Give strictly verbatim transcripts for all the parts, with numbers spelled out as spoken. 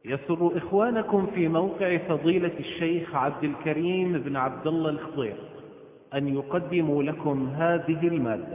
يسر إخوانكم في موقع فضيلة الشيخ عبد الكريم بن عبد الله الخضير أن يقدموا لكم هذه المادة.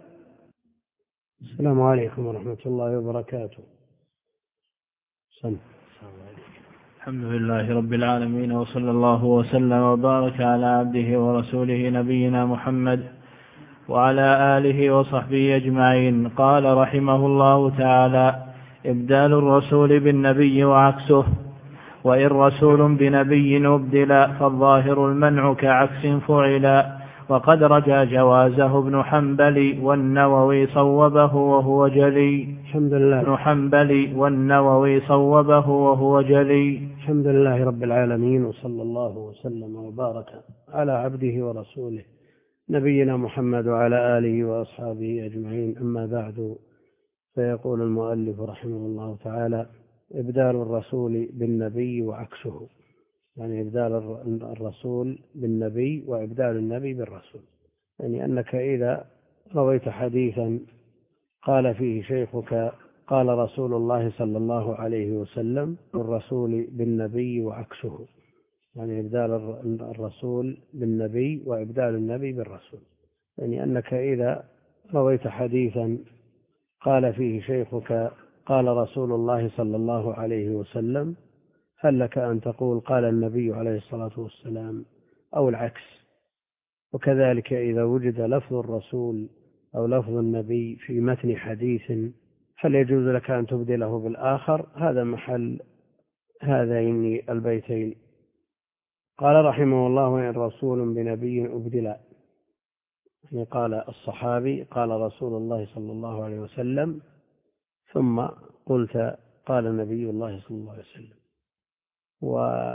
السلام عليكم ورحمة الله وبركاته. سم. الحمد لله رب العالمين، وصلى الله وسلم وبارك على عبده ورسوله نبينا محمد وعلى آله وصحبه أجمعين. قال رحمه الله تعالى: إبدال الرسول بالنبي وعكسه. وإن رسول بنبي أبدل فالظاهر المنع كعكس فعلا، وقد رجى جوازه ابن حنبل والنووي صوبه وهو جلي. الحمد لله. ابن حنبل والنووي صوبه وهو جلي. الحمد لله رب العالمين، وصلى الله وسلم وبارك على عبده ورسوله نبينا محمد وعلى آله وأصحابه أجمعين. أما بعد، فيقول المؤلف رحمه الله تعالى: إبدال الرسول بالنبي وعكسه، يعني إبدال الرسول بالنبي وإبدال النبي بالرسول، يعني أنك إذا رويت حديثا قال فيه شيخك قال رسول الله صلى الله عليه وسلم، الرسول بالنبي وعكسه، يعني إبدال الرسول بالنبي وإبدال النبي بالرسول، يعني أنك إذا رويت حديثا قال فيه شيخك قال رسول الله صلى الله عليه وسلم، هل لك أن تقول قال النبي عليه الصلاة والسلام أو العكس؟ وكذلك إذا وجد لفظ الرسول أو لفظ النبي في متن حديث، هل يجوز لك أن تبدله بالآخر؟ هذا محل هذين البيتين. قال رحمه الله: وإن رسول بنبي أبدل، يعني قال الصحابي قال رسول الله صلى الله عليه وسلم، ثم قلت قال نبي الله صلى الله عليه وسلم، و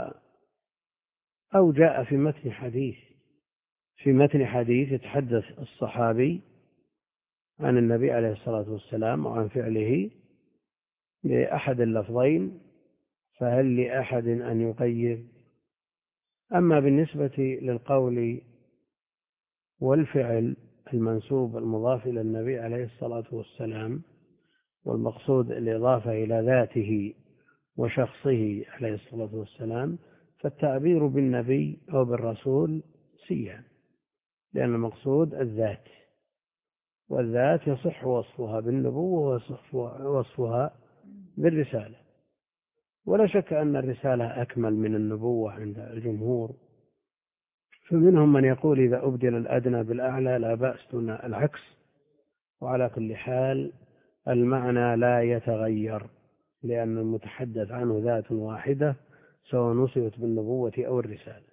أو جاء في متن حديث في متن حديث يتحدث الصحابي عن النبي عليه الصلاة والسلام وعن فعله بأحد اللفظين، فهل لأحد أن يقيد؟ أما بالنسبة للقول والفعل المنسوب المضاف إلى النبي عليه الصلاة والسلام والمقصود الإضافة إلى ذاته وشخصه عليه الصلاة والسلام، فالتعبير بالنبي أو بالرسول سيان، لأن المقصود الذات، والذات يصح وصفها بالنبوة ويصح وصفها بالرسالة. ولا شك أن الرسالة أكمل من النبوة عند الجمهور، فمنهم من يقول إذا أبدل الأدنى بالأعلى لا بأس دون العكس، وعلى كل حال المعنى لا يتغير، لأن المتحدث عنه ذات واحدة سواء نصبت بالنبوة أو الرسالة.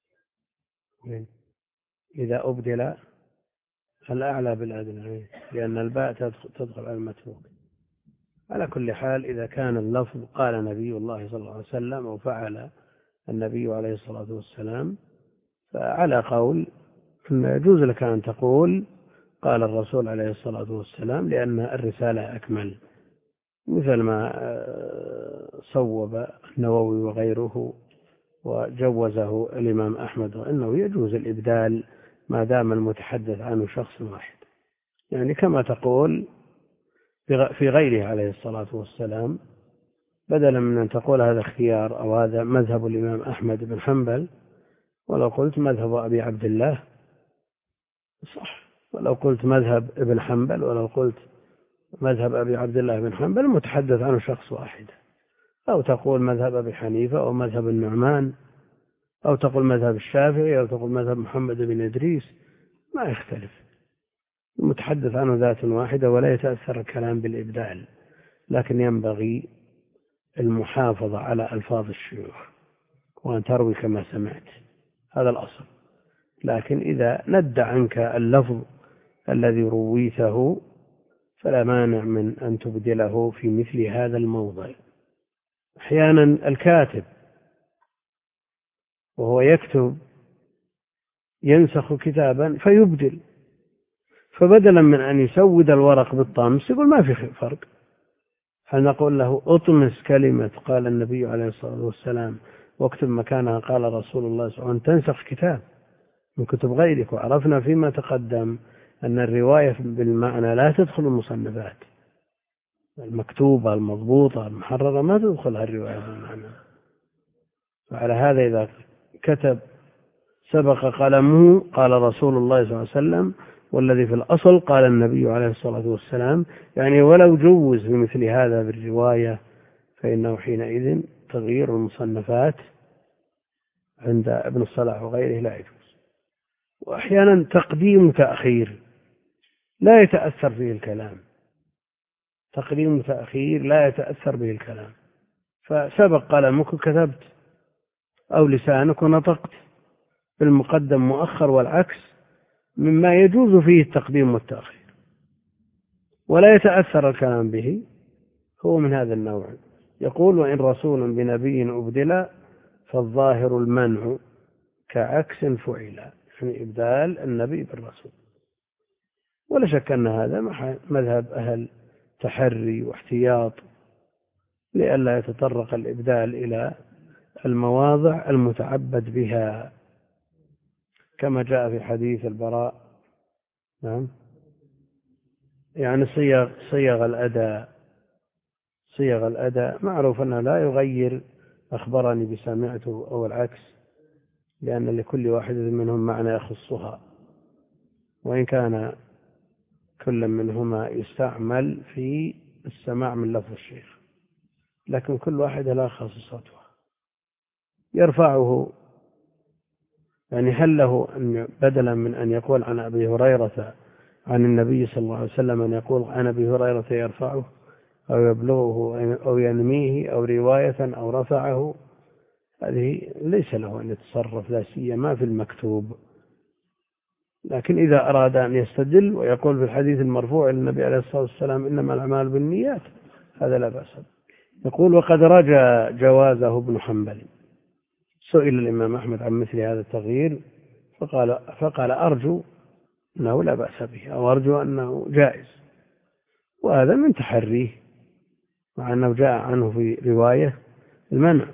إذا أبدل الأعلى بالأدنى، لأن الباء تدخل على المتروك. على كل حال إذا كان اللفظ قال نبي الله صلى الله عليه وسلم أو فعل النبي عليه الصلاة والسلام، فعلى قول أن يجوز لك أن تقول قال الرسول عليه الصلاة والسلام، لأن الرسالة أكمل، مثل ما صوب النووي وغيره وجوزه الإمام أحمد، وأنه يجوز الإبدال ما دام المتحدث عنه شخص واحد، يعني كما تقول في غيره عليه الصلاة والسلام، بدلا من أن تقول هذا اختيار أو هذا مذهب الإمام أحمد بن حنبل، ولو قلت مذهب أبي عبد الله صح، ولو قلت مذهب ابن حنبل، ولو قلت مذهب أبي عبد الله بن حنبل متحدث عنه شخص واحد، أو تقول مذهب أبي حنيفة أو مذهب النعمان، أو تقول مذهب الشافعي، أو تقول مذهب محمد بن إدريس، ما يختلف، المتحدث عنه ذات واحدة ولا يتأثر الكلام بالإبدال، لكن ينبغي المحافظة على ألفاظ الشيوخ وأن تروي كما سمعت، هذا الأصل. لكن إذا ند عنك اللفظ الذي رويته فلا مانع من أن تبدله في مثل هذا الموضع. أحيانا الكاتب وهو يكتب ينسخ كتابا فيبدل، فبدلا من أن يسود الورق بالطمس يقول ما في فرق، هل نقول له اطمس كلمة قال النبي عليه الصلاة والسلام واكتب مكانها قال رسول الله صلى الله عليه وسلم، تنسخ كتاب من كتب غيرك؟ وعرفنا فيما تقدم أن الرواية بالمعنى لا تدخل المصنفات، المكتوبة المضبوطة المحررة ما تدخلها الرواية بالمعنى. وعلى هذا إذا كتب سبق قلمه قال رسول الله صلى الله عليه وسلم، والذي في الأصل قال النبي عليه الصلاة والسلام، يعني ولو جوز بمثل هذا بالرواية فإنه حينئذ تغيير المصنفات عند ابن الصلاح وغيره لا يجوز. وأحيانا تقديم تأخير لا يتأثر به الكلام، تقديم تأخير لا يتأثر به الكلام، فسبق قلمك وكتبت أو لسانك ونطقت بالمقدم مؤخر والعكس مما يجوز فيه التقديم والتأخير ولا يتأثر الكلام به، هو من هذا النوع. يقول: وإن رسول بنبي أبدل فالظاهر المنع كعكس فعل، يعني إبدال النبي بالرسول. ولا شك أن هذا مذهب أهل تحري واحتياط لئلا يتطرق الإبدال إلى المواضع المتعبد بها، كما جاء في حديث البراء. نعم، يعني صيغ صيغ الأداء صيغ الأداء معروف أنه لا يغير أخبرني بسمعته أو العكس، لأن لكل واحد منهم معنى يخصها، وإن كان كل منهما يستعمل في السماع من لفظ الشيخ، لكن كل واحد لا خاصصتها يرفعه. يعني هل له أن بدلا من أن يقول عن أبي هريرة عن النبي صلى الله عليه وسلم أن يقول عن أبي هريرة يرفعه أو يبلغه أو ينميه أو رواية أو رفعه؟ هذه ليس له أن يتصرف، لا سيما في المكتوب. لكن إذا أراد أن يستدل ويقول في الحديث المرفوع إلى النبي عليه الصلاة والسلام إنما الأعمال بالنيات، هذا لا بأس به. يقول: وقد رجى جوازه ابن حنبل. سئل الإمام أحمد عن مثل هذا التغيير فقال, فقال أرجو أنه لا بأس به، أو أرجو أنه جائز، وهذا من تحريه، مع أنه جاء عنه في رواية المنع.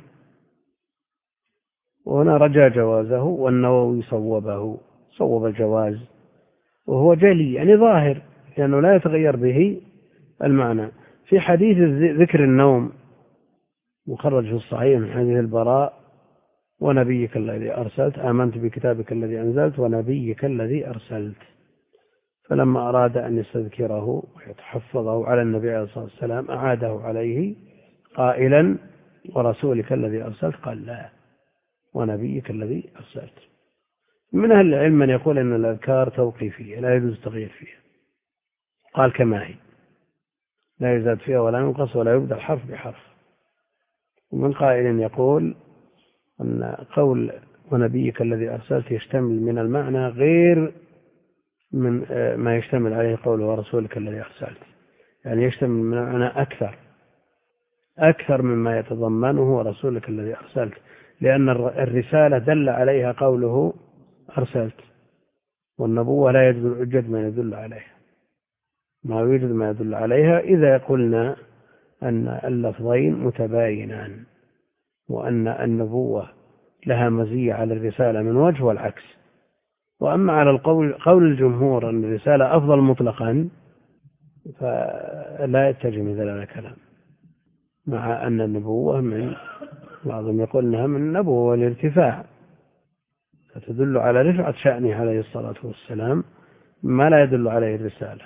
وهنا رجى جوازه، والنووي صوبه صوب الجواز، وهو جلي يعني ظاهر، لأنه لا يتغير به المعنى. في حديث ذكر النوم مخرج في الصحيح من حديث البراء: ونبيك الذي أرسلت، آمنت بكتابك الذي أنزلت ونبيك الذي أرسلت. فلما أراد أن يستذكره ويتحفظه على النبي عليه الصلاة والسلام أعاده عليه قائلا: ورسولك الذي أرسلت، قال: لا، ونبيك الذي أرسلت. من أهل العلم من يقول أن الأذكار توقيفية لا يجوز التغيير فيها، قال كما هي لا يزاد فيها ولا ينقص ولا يبدل حرف بحرف. ومن قائل يقول أن قول ونبيك الذي أرسلت يشتمل من المعنى غير من ما يشتمل عليه قوله ورسولك الذي أرسلت، يعني يشتمل من المعنى أكثر أكثر مما يتضمنه ورسولك الذي أرسلت، لأن الرسالة دل عليها قوله أرسلت، والنبوة لا يوجد ما يدل عليها ما يوجد ما يدل عليها إذا قلنا أن اللفظين متباينان، وأن النبوة لها مزية على الرسالة من وجه والعكس. وأما على القول قول الجمهور أن الرسالة أفضل مطلقا فلا يتجه مثل هذا الكلام، مع أن النبوة من بعضهم يقول أنها من النبوة والارتفاع، فتدل على رفعة شأنه عليه الصلاة والسلام ما لا يدل عليه الرسالة.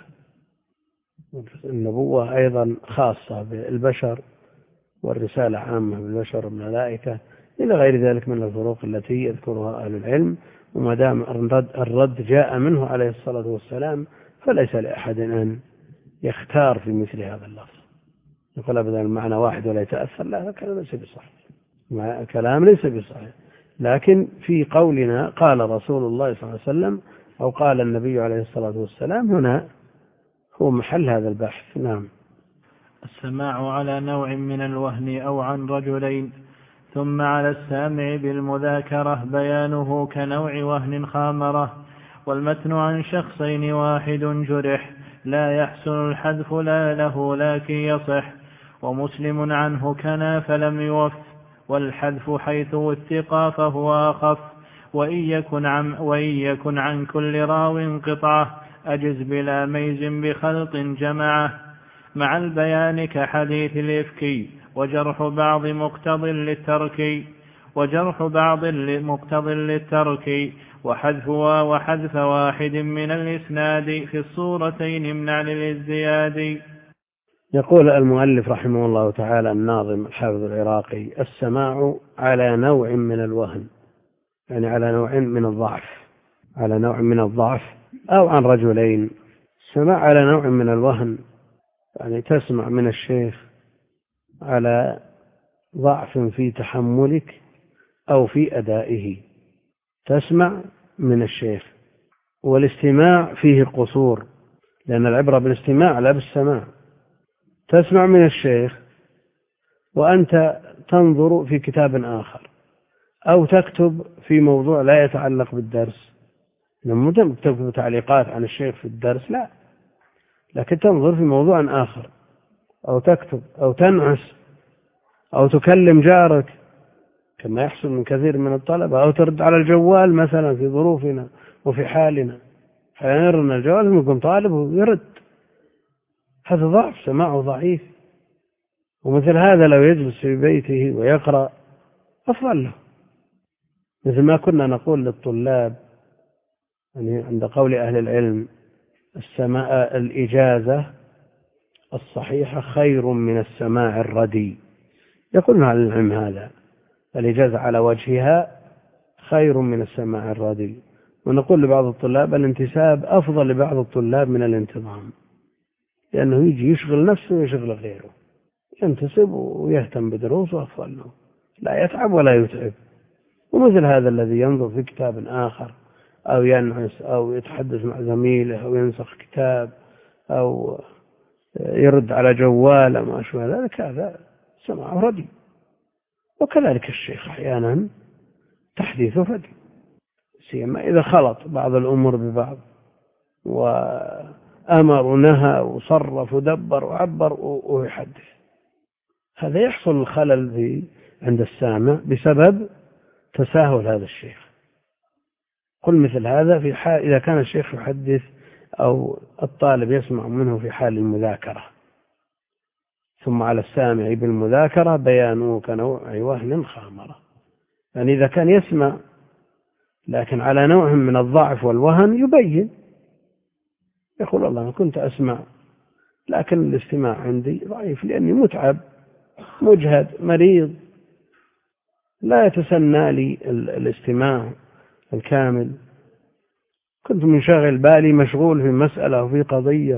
النبوة أيضا خاصة بالبشر، والرسالة عامة بالبشر والملائكة إلى غير ذلك من الفروق التي يذكرها أهل العلم. وما دام الرد جاء منه عليه الصلاة والسلام فليس لأحد أن يختار في مثل هذا اللفظ يقول أبدا المعنى واحد ولا يتأثر، لا، هذا كلام ليس بصحيح، كلام ليس بصحيح. لكن في قولنا قال رسول الله صلى الله عليه وسلم أو قال النبي عليه الصلاة والسلام هنا هو محل هذا البحث. نعم. السماع على نوع من الوهن أو عن رجلين، ثم على السامع بالمذاكرة بيانه كنوع وهن خامرة، والمتن عن شخصين واحد جرح، لا يحسن الحذف لا له لكن يصح، ومسلم عنه كنا فلم يوف، والحذف حيث وثق فهو أخف، وإن يكن عن, وإن يكن عن كل راو قطعة أجز بلا ميز بخلط جمعه، مع البيان كحديث الإفك، وجرح بعض مقتض للترك وجرح بعض مقتض للترك وحذف وحذف واحد من الإسناد في الصورتين امنع للازدياد. يقول المؤلف رحمه الله تعالى الناظم الحافظ العراقي: السماع على نوع من الوهن، يعني على نوع من الضعف، على نوع من الضعف أو عن رجلين. السماع على نوع من الوهن يعني تسمع من الشيخ على ضعف في تحملك أو في أدائه، تسمع من الشيخ، والاستماع فيه قصور، لأن العبرة بالاستماع لا بالسماع. تسمع من الشيخ وأنت تنظر في كتاب آخر أو تكتب في موضوع لا يتعلق بالدرس، لما تكتب تعليقات عن الشيخ في الدرس لا، لكن تنظر في موضوع آخر أو تكتب أو تنعس أو تكلم جارك كما يحصل من كثير من الطلبة، أو ترد على الجوال مثلا في ظروفنا وفي حالنا، حيرن الجوال منكم طالب ويرد، هذا ضعف، سماعه ضعيف. ومثل هذا لو يجلس في بيته ويقرأ أفضل له، مثل ما كنا نقول للطلاب يعني عند قول أهل العلم: السماع الإجازة الصحيحة خير من السماع الردي. يقولون أهل العلم هذا، الإجازة على وجهها خير من السماع الردي. ونقول لبعض الطلاب: الانتساب أفضل لبعض الطلاب من الانتظام، لأنه يجي يشغل نفسه ويشغل غيره، ينتسب ويهتم بدروسه أفضل له، لا يتعب ولا يتعب. ومثل هذا الذي ينظر في كتاب آخر أو ينعس أو يتحدث مع زميله أو ينسخ كتاب أو يرد على جواله ما أشبه ذلك، هذا سماع ردي. وكذلك الشيخ أحيانا تحديثه ردي، سيما إذا خلط بعض الأمور ببعض وأمر ونهى وصرف ودبر وعبر ويحدث، هذا يحصل الخلل في عند السامع بسبب تساهل هذا الشيخ. قل مثل هذا في حال إذا كان الشيخ يحدث أو الطالب يسمع منه في حال المذاكرة، ثم على السامع بالمذاكرة بيانه كنوع وهن خامرة. يعني إذا كان يسمع لكن على نوع من الضعف والوهن يبين، يقول: الله أنا كنت أسمع لكن الاستماع عندي ضعيف لأني متعب مجهد مريض، لا يتسنى لي الاستماع الكامل، كنت منشغل بالي مشغول في مسألة وفي قضية.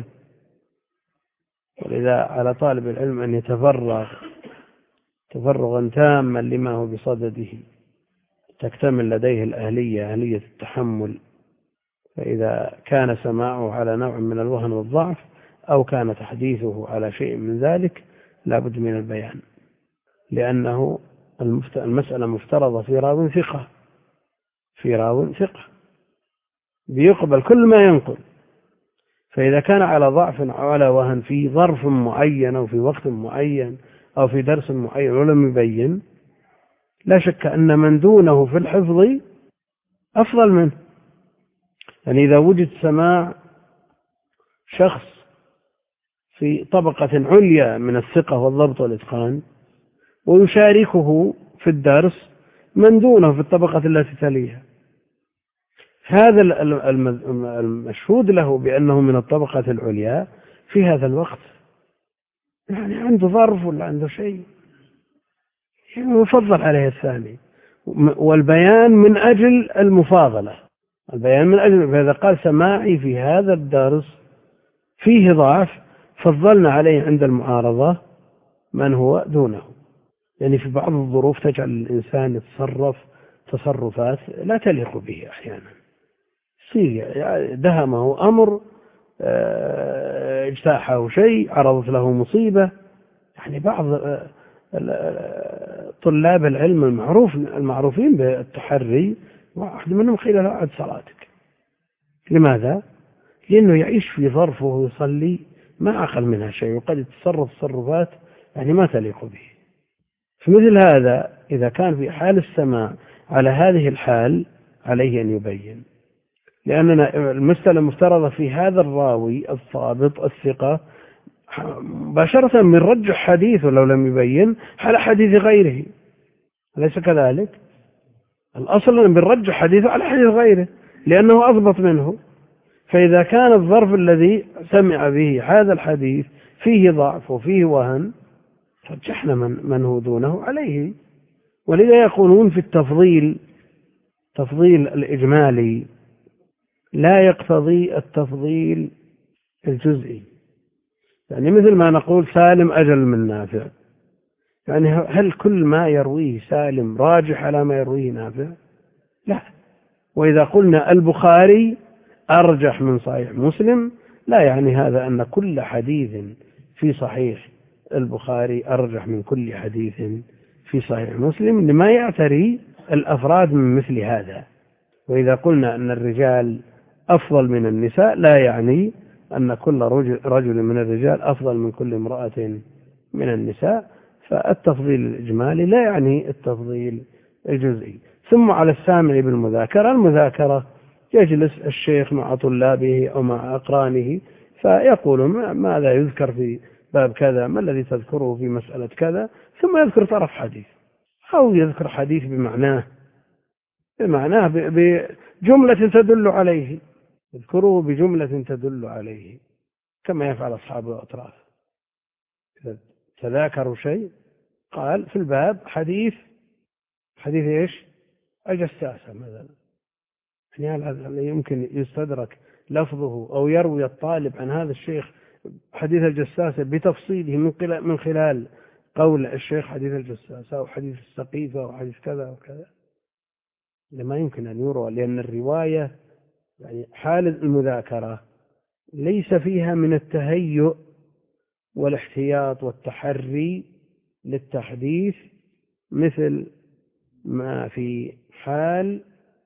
ولذا على طالب العلم أن يتفرغ تفرغا تاما لما هو بصدده، تكتمل لديه الأهلية، أهلية التحمل. فإذا كان سماعه على نوع من الوهن والضعف أو كان تحديثه على شيء من ذلك لا بد من البيان، لأنه المسألة مفترضة في راو ثقة، في راو ثقة بيقبل كل ما ينقل. فإذا كان على ضعف أو على وهن في ظرف معين أو في وقت معين أو في درس معين ولم يبين، لا شك أن من دونه في الحفظ أفضل منه. يعني إذا وجد سماع شخص في طبقة عليا من الثقة والضبط والإتقان ويشاركه في الدرس من دونه في الطبقة التي تليها، هذا المشهود له بأنه من الطبقة العليا في هذا الوقت يعني عنده ظرف ولا عنده شيء يعني يفضل عليه الثاني. والبيان من أجل المفاضلة، البيان من أجل، فإذا قال سماعي في هذا الدرس فيه ضعف فضلنا عليه عند المعارضة من هو دونه. يعني في بعض الظروف تجعل الإنسان يتصرف تصرفات لا تليق به، أحيانا يصير دهمه أمر، اجتاحه شيء، عرضت له مصيبة. يعني بعض طلاب العلم المعروف المعروفين بالتحري واحد منهم قيل له: أعد صلاتك. لماذا؟ لأنه يعيش في ظرفه ويصلي ما عقل منها شيء، وقد يتصرف تصرفات يعني ما تليق به. في مثل هذا إذا كان في حال السماع على هذه الحال عليه أن يبين، لأننا المسألة مفترضة في هذا الراوي الضابط الثقة مباشرة بنرجح حديثه لو لم يبين على حديث غيره، أليس كذلك؟ الأصل أن بنرجح حديثه على حديث غيره لأنه أضبط منه. فإذا كان الظرف الذي سمع به هذا الحديث فيه ضعف وفيه وهن رجحنا من, من هو دونه عليه. ولذا يقولون في التفضيل تفضيل الإجمالي لا يقتضي التفضيل الجزئي. يعني مثل ما نقول سالم أجل من نافع، يعني هل كل ما يرويه سالم راجح على ما يرويه نافع؟ لا. وإذا قلنا البخاري أرجح من صحيح مسلم لا يعني هذا أن كل حديث في صحيح البخاري أرجح من كل حديث في صحيح مسلم، لما يعتري الأفراد من مثل هذا. وإذا قلنا أن الرجال أفضل من النساء لا يعني أن كل رجل من الرجال أفضل من كل امرأة من النساء. فالتفضيل الإجمالي لا يعني التفضيل الجزئي. ثم على السامع بالمذاكرة، المذاكرة يجلس الشيخ مع طلابه أو مع أقرانه فيقول ماذا يذكر في باب كذا، ما الذي تذكره في مسألة كذا، ثم يذكر طرف حديث أو يذكر حديث بمعناه بمعناه بجملة تدل عليه، يذكره بجملة تدل عليه كما يفعل أصحاب الأطراف. تذاكروا شيء قال في الباب حديث حديث إيش؟ الجساسة مثلا، يعني هذا يمكن يستدرك لفظه أو يروي الطالب عن هذا الشيخ حديث الجساسة بتفصيله من خلال قول الشيخ حديث الجساسة أو حديث السقيفة أو حديث كذا وكذا، لما يمكن أن يروى، لأن الرواية يعني حال المذاكرة ليس فيها من التهيؤ والاحتياط والتحري للتحديث مثل ما في حال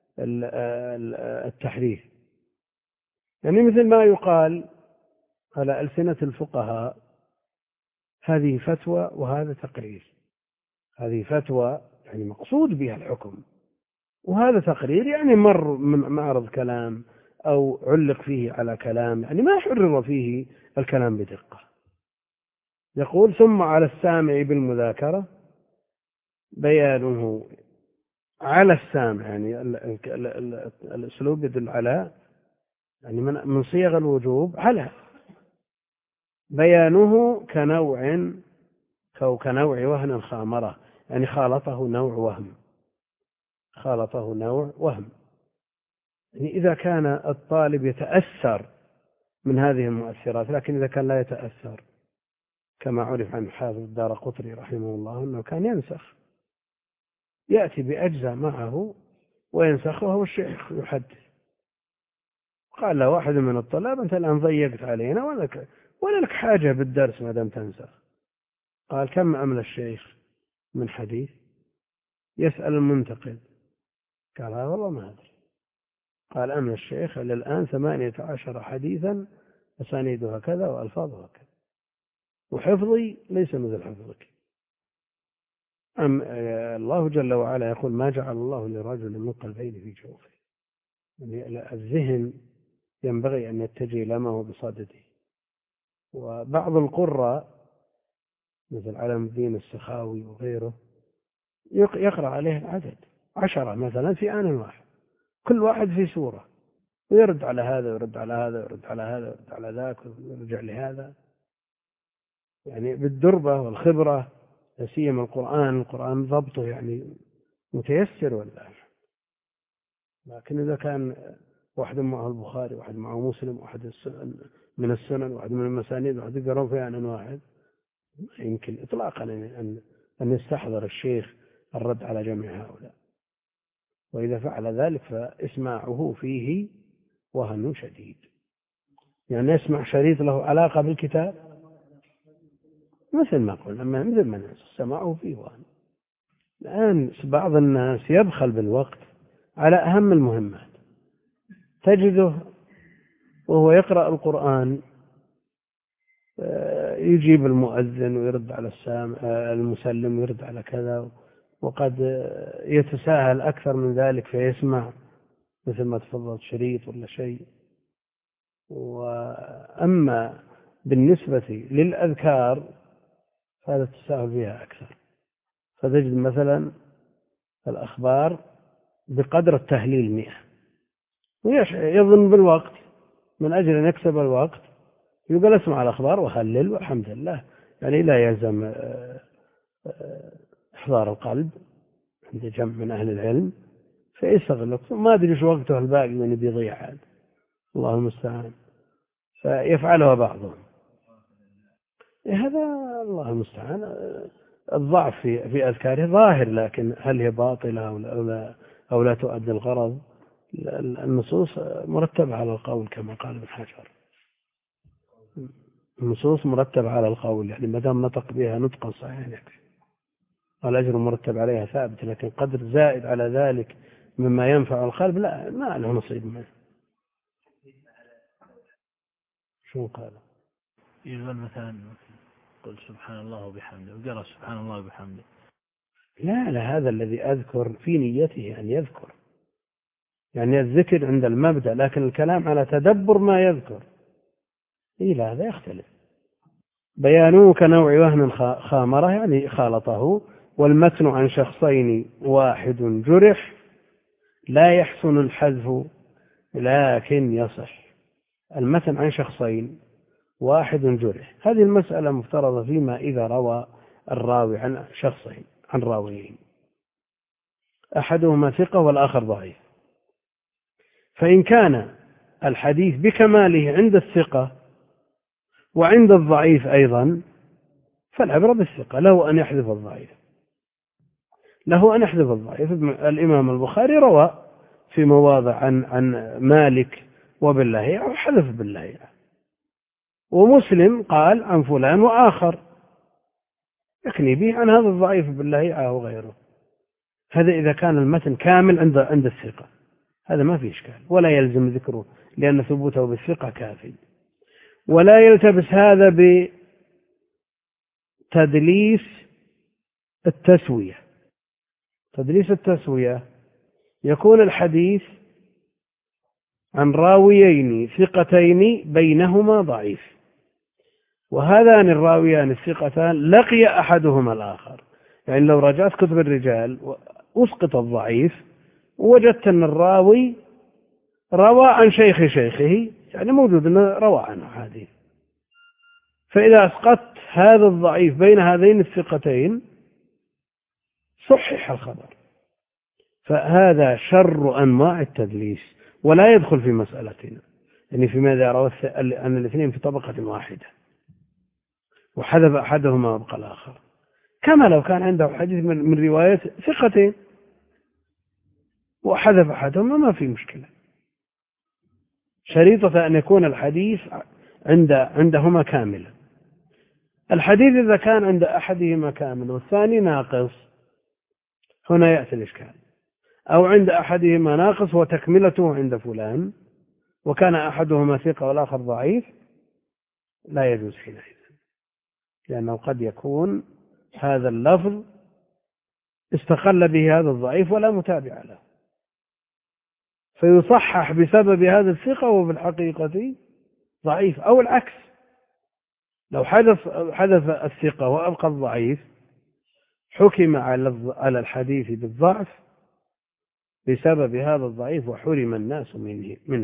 التحديث. يعني مثل ما يقال على ألسنة الفقهاء هذه فتوى وهذا تقرير، هذه فتوى يعني مقصود بها الحكم، وهذا تقرير يعني مر معرض كلام أو علق فيه على كلام، يعني ما حرر فيه الكلام بدقة. يقول ثم على السامع بالمذاكرة بيانه على السامع، يعني الأسلوب يدل على يعني من صيغ الوجوب على بيانه كنوع كنوع وهن خامرة، يعني خالطه نوع وهم خالطه نوع وهم يعني إذا كان الطالب يتأثر من هذه المؤثرات، لكن إذا كان لا يتأثر كما عرف عن حافظ الدارقطني رحمه الله أنه كان ينسخ، يأتي بأجزاء معه وينسخها والشيخ يحدث. قال له واحد من الطلاب أنت الآن ضيقت علينا ولك ولا لك حاجة بالدرس ما دام تنسخ. قال كم أمل الشيخ من حديث؟ يسأل المنتقد. قال هذا والله ما أدري. قال أمل الشيخ إلى الآن ثمانية عشر حديثا أسانيدها كذا وألفاظها كذا، وحفظي ليس مثل حفظك. أم الله جل وعلا يقول ما جعل الله لرجل من قلبين في جوفه، يعني الذهن ينبغي أن يتجه إلى ما هو بصدده. وبعض القراء مثل علم الدين السخاوي وغيره يقرأ عليه العدد عشرة مثلا في آن واحد، كل واحد في سورة، ويرد على هذا ويرد على هذا ويرد على هذا ويرد على ذاك ويرجع لهذا، يعني بالدربة والخبرة. سيما القرآن القرآن ضبطه يعني متيسر ولا، لكن إذا كان واحد معه البخاري واحد معه مسلم واحد من السنن واحد من المسانيد واحد يقرأون في آن واحد، ما يمكن إطلاقا أن أن يستحضر الشيخ الرد على جميع هؤلاء. وإذا فعل ذلك فإسماعه فيه وهن شديد، يعني يسمع شريط له علاقة بالكتاب مثل ما قلنا مثل ما الناس سمعه فيه وهن. الآن بعض الناس يبخل بالوقت على أهم المهمات، تجده وهو يقرأ القرآن يجيب المؤذن ويرد على السامع المسلم ويرد على كذا، وقد يتساهل أكثر من ذلك فيسمع مثل ما تفضل شريط ولا شيء. وأما بالنسبة للأذكار هذا التساهل فيها أكثر، فتجد مثلا الأخبار بقدر التهليل مئة، ويظن بالوقت من أجل أن يكسب الوقت يقول اسمع الأخبار وهلل والحمد لله، يعني لا يلزم إحضار القلب عند جمع من أهل العلم، فيستغل وقته، ما أدري شو وقته الباقي من بيضيع هذا، الله المستعان، فيفعلها بعضهم. هذا الله المستعان الضعف في في أذكاره ظاهر، لكن هل هي باطلة أو لا, أو لا تؤدي الغرض؟ النصوص مرتبة على القول كما قال ابن حجر، النصوص مرتبة على القول، يعني ما دام نطق بها نطقا صحيحا يكفي، والأجر مرتب عليها ثابت، لكن قدر زائد على ذلك مما ينفع القلب لا، ما له نصيب منه. شو قال؟ يقول مثلا قل سبحان الله وبحمده وقرأ سبحان الله وبحمده. لا لا، هذا الذي أذكر في نيته أن يذكر، يعني الذكر عند المبدأ، لكن الكلام على تدبر ما يذكر إيه، لا هذا يختلف. بيانه كنوع وهن خامرة، يعني خالطه، والمتن عن شخصين واحد جرح لا يحسن الحذف لكن يصح. المتن عن شخصين واحد جرح، هذه المسألة مفترضة فيما إذا روى الراوي عن شخصين عن راويين، أحدهما ثقة والآخر ضعيف، فإن كان الحديث بكماله عند الثقة وعند الضعيف أيضا فالعبرة بالثقة، له أن يحذف الضعيف، له أن يحذف الضعيف. الإمام البخاري روى في مواضع عن عن مالك وبالله حذف بالله، ومسلم قال عن فلان وآخر يكني به عن هذا الضعيف بالله أو غيره. هذا إذا كان المتن كامل عند عند الثقة هذا ما في إشكال، ولا يلزم ذكره لأن ثبوته بالثقة كافي. ولا يلتبس هذا بتدليس التسوية. تدليس التسوية يكون الحديث عن راويين ثقتين بينهما ضعيف، وهذان الراويان الثقتان لقي أحدهما الآخر، يعني لو رجعت كتب الرجال أسقط الضعيف ووجدت أن الراوي روى عن شيخ شيخه، يعني موجود أنه روى عنه حديث، فإذا أسقطت هذا الضعيف بين هذين الثقتين صحح الخبر، فهذا شر أنواع التدليس ولا يدخل في مسألتنا، يعني فيما إذا روى أن الاثنين في طبقة واحدة وحذف أحدهما وابقى الآخر، كما لو كان عنده حديث من, من رواية ثقتين وحذف أحدهما ما في مشكلة، شريطة أن يكون الحديث عند عندهما كاملا. الحديث إذا كان عند أحدهما كامل والثاني ناقص هنا يأتي الإشكال، أو عند أحدهما ناقص وتكملته عند فلان وكان أحدهما ثقة والآخر ضعيف لا يجوز حينئذ، لأنه قد يكون هذا اللفظ استقل به هذا الضعيف ولا متابع له، فيصحح بسبب هذا الثقة وفي الحقيقة ضعيف، أو العكس، لو حدث حدث الثقة وأبقى الضعيف حكم على على الحديث بالضعف بسبب هذا الضعيف وحرم الناس منه منه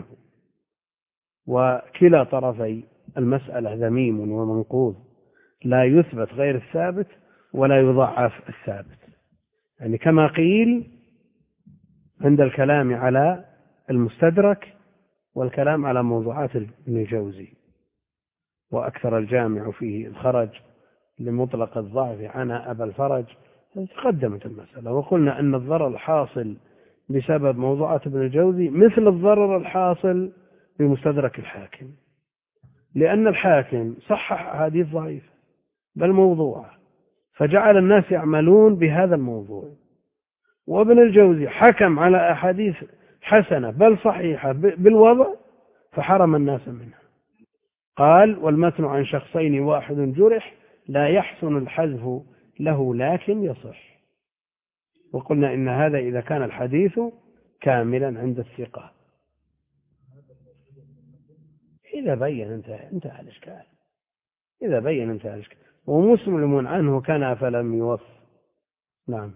وكلا طرفي المسألة ذميم ومنقوض، لا يثبت غير الثابت ولا يضعف الثابت، يعني كما قيل عند الكلام على المستدرك والكلام على موضوعات ابن الجوزي، وأكثر الجامع فيه الخرج لمطلق الضعف عنها أبا الفرج. تقدمت المسألة وقلنا أن الضرر الحاصل بسبب موضوعات ابن الجوزي مثل الضرر الحاصل بمستدرك الحاكم، لأن الحاكم صحح أحاديث ضعيفة بل موضوعة فجعل الناس يعملون بهذا الموضوع، وابن الجوزي حكم على أحاديث حسنة بل صحيحة بالوضع فحرم الناس منها. قال والمتن عن شخصين واحد جرح لا يحسن الحذف له لكن يصح، وقلنا إن هذا إذا كان الحديث كاملا عند الثقة، إذا بين انتهى انتهى الإشكال. إذا بين انتهى الإشكال. ومسلم عنه كان فلم يوف. نعم.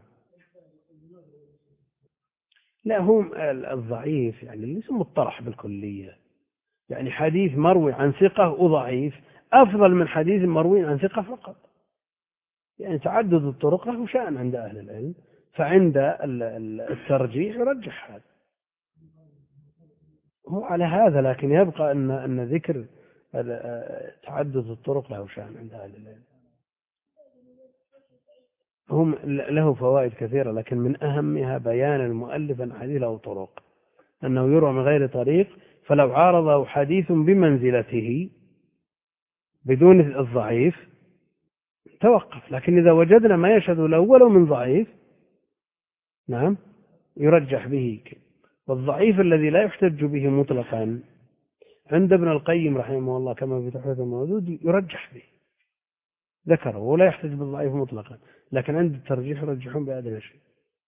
لا، هو الضعيف يعني ليس مطرح بالكلية، يعني حديث مروي عن ثقة وضعيف أفضل من حديث مروي عن ثقة فقط. يعني تعدد الطرق له شأن عند أهل العلم، فعند الترجيح يرجح هذا. هو على هذا، لكن يبقى أن أن ذكر تعدد الطرق له شأن عند أهل العلم. هم له فوائد كثيرة، لكن من أهمها بيان المؤلف أن حديث له طرق، أنه يروى من غير طريق، فلو عارضه حديث بمنزلته بدون الضعيف توقف. لكن إذا وجدنا ما يشهد له ولو من ضعيف، نعم، يرجح به. والضعيف الذي لا يحتج به مطلقا عند ابن القيم رحمه الله كما في تحفة المولود يرجح به، ذكره ولا يحتج بالضعيف مطلقا، لكن عند الترجيح يرجحون بأدنى شيء.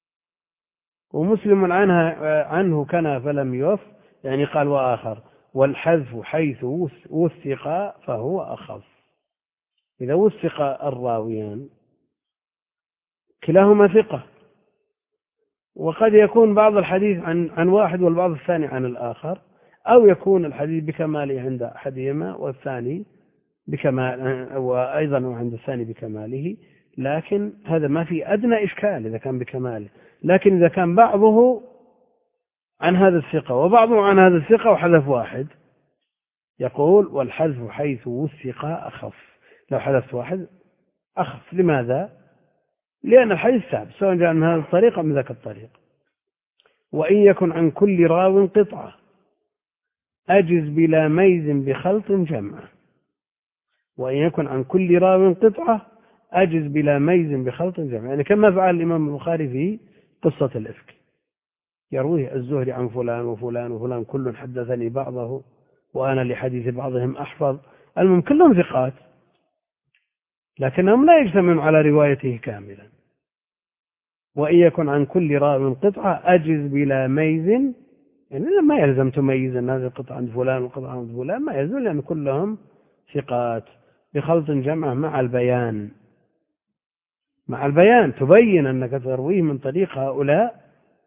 ومسلم عنها عنه كان فلم يوف، يعني قال وآخر، والحذف حيث وثق فهو أخف. إذا وثق الراويان كلاهما ثقة، وقد يكون بعض الحديث عن عن واحد والبعض الثاني عن الآخر، أو يكون الحديث بكماله عند أحدهما والثاني بكمال، وأيضا عند الثاني بكماله، لكن هذا ما في أدنى إشكال إذا كان بكماله. لكن إذا كان بعضه عن هذا الثقة وبعضه عن هذا الثقة وحذف واحد، يقول والحذف حيث وثق أخف. لو حذفت واحد أخف. لماذا؟ لأن الحديث ثابت سواء جاء من هذا الطريق أو من ذاك الطريق. وإن يكن عن كل راو قطعة أجز بلا ميز بخلط جمعة. وإن يكن عن كل راو قطعة أجز بلا ميز بخلط جمعة، يعني كما فعل الإمام البخاري في قصة الإفك، يرويه الزهري عن فلان وفلان وفلان كل حدثني بعضه وأنا لحديث بعضهم أحفظ. المهم كلهم ثقات، لكنهم لا يجتمعون على روايته كاملا. وإن يكن عن كل راو قطعة أجز بلا ميز، يعني ما يلزم تميز أن هذه القطعة عند فلان والقطعة عند فلان، ما يلزم، لأن كلهم ثقات. بخلط جمعة مع البيان، مع البيان تبين أنك ترويه من طريق هؤلاء،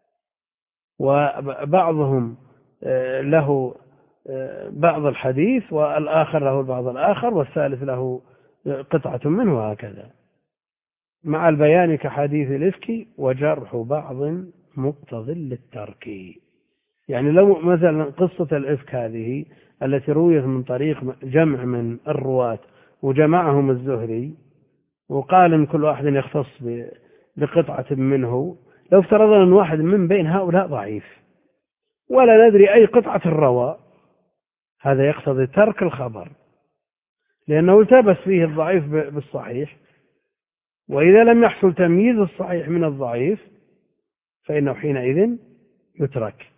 وبعضهم له بعض الحديث والآخر له بعض الآخر والثالث له قطعة منه، هكذا مع البيان كحديث الإفك وجرح بعض مقتض للترك. يعني لو مثلا قصة الإفك هذه التي رويت من طريق جمع من الرواة وجمعهم الزهري وقال إن كل واحد يختص بقطعة منه، لو افترضنا أن واحد من بين هؤلاء ضعيف ولا ندري أي قطعة الرواة، هذا يقتضي ترك الخبر، لأنه التبس فيه الضعيف بالصحيح، وإذا لم يحصل تمييز الصحيح من الضعيف فإنه حينئذ يترك.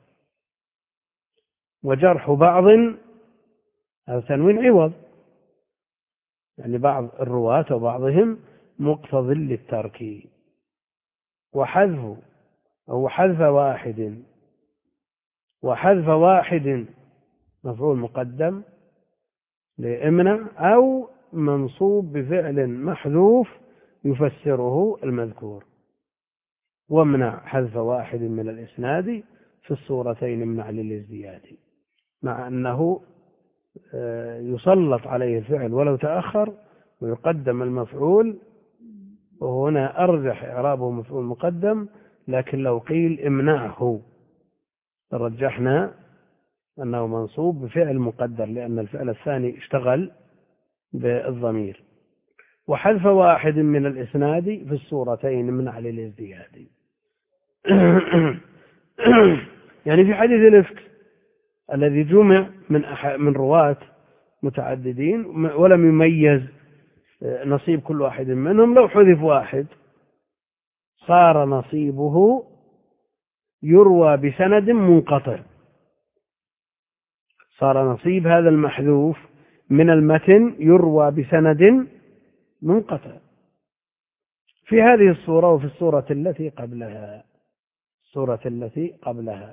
وجرح بعض هذا تنوين عوض، يعني بعض الرواة وبعضهم مقتض للترك. وحذف أو حذف واحد، وحذف واحد مفعول مقدم لإمنع أو منصوب بفعل محذوف يفسره المذكور. وامنع حذف واحد من الإسناد في الصورتين امنع للازدياد، مع أنه يسلط عليه الفعل ولو تأخر ويقدم المفعول، وهنا أرجح إعرابه مفعول مقدم، لكن لو قيل امنعه رجحنا أنه منصوب بفعل مقدر لأن الفعل الثاني اشتغل بالضمير. وحذف واحد من الإسناد في الصورتين امنع للازدياد. يعني في حديث الإفك الذي جمع من من رواة متعددين ولم يميز نصيب كل واحد منهم، لو حذف واحد صار نصيبه يروى بسند منقطع، صار نصيب هذا المحذوف من المتن يروى بسند منقطع في هذه الصورة وفي الصورة التي قبلها، الصورة التي قبلها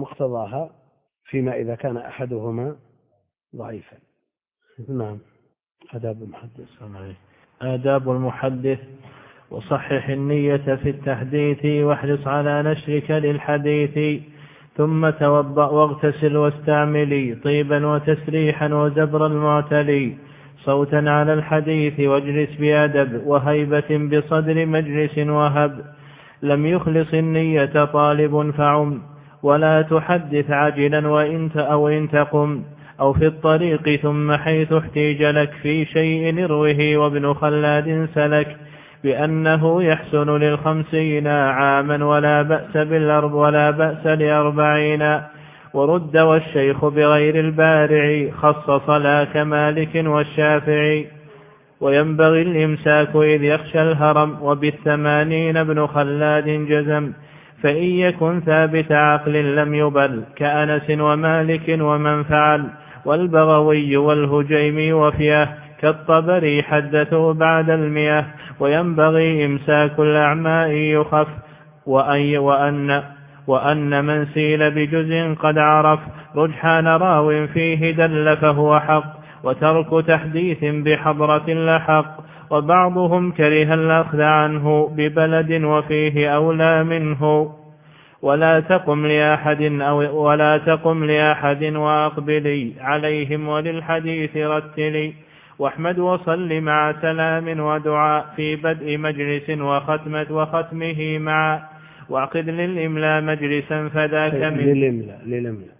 ومقتضاها فيما إذا كان أحدهما ضعيفا. نعم. آداب المحدث. آداب المحدث: وصحح النية في التحديث واحرص على نشرك للحديث، ثم توضأ واغتسل واستعملي طيبا وتسريحا وزبر المعتلي، صوتا على الحديث واجلس بأدب وهيبة بصدر مجلس وهب، لم يخلص النية طالب فعم، ولا تحدث عاجلا وإن أو إن تقم، أو في الطريق ثم حيث احتيج لك في شيء اروه، وابن خلاد سلك بأنه يحسن للخمسين عاما ولا بأس بالأرب ولا بأس لأربعين، ورد والشيخ بغير البارع خصص لا كمالك والشافعي، وينبغي الإمساك إذ يخشى الهرم، وبالثمانين ابن خلاد جزم، فإن يكن ثابت عقل لم يبل كأنس ومالك ومن فعل، والبغوي والهجيمي وفيه كالطبري حدثوا بعد المئة، وينبغي إمساك الأعماء يخف، وأن, وأن, وأن من سيل بجزء قد عرف رجحان راو فيه دل فهو حق، وترك تحديث بحضرة لحق، وبعضهم كره الأخذ عنه ببلد وفيه أولى منه، ولا تقم لأحد أو ولا تقم لأحد وأقبلي عليهم وللحديث رتلي، واحمد وصل مع سلام ودعاء في بدء مجلس وختمة وختمه مع، واعقد للإملاء مجلسا فذاك من للإملاء للإملاء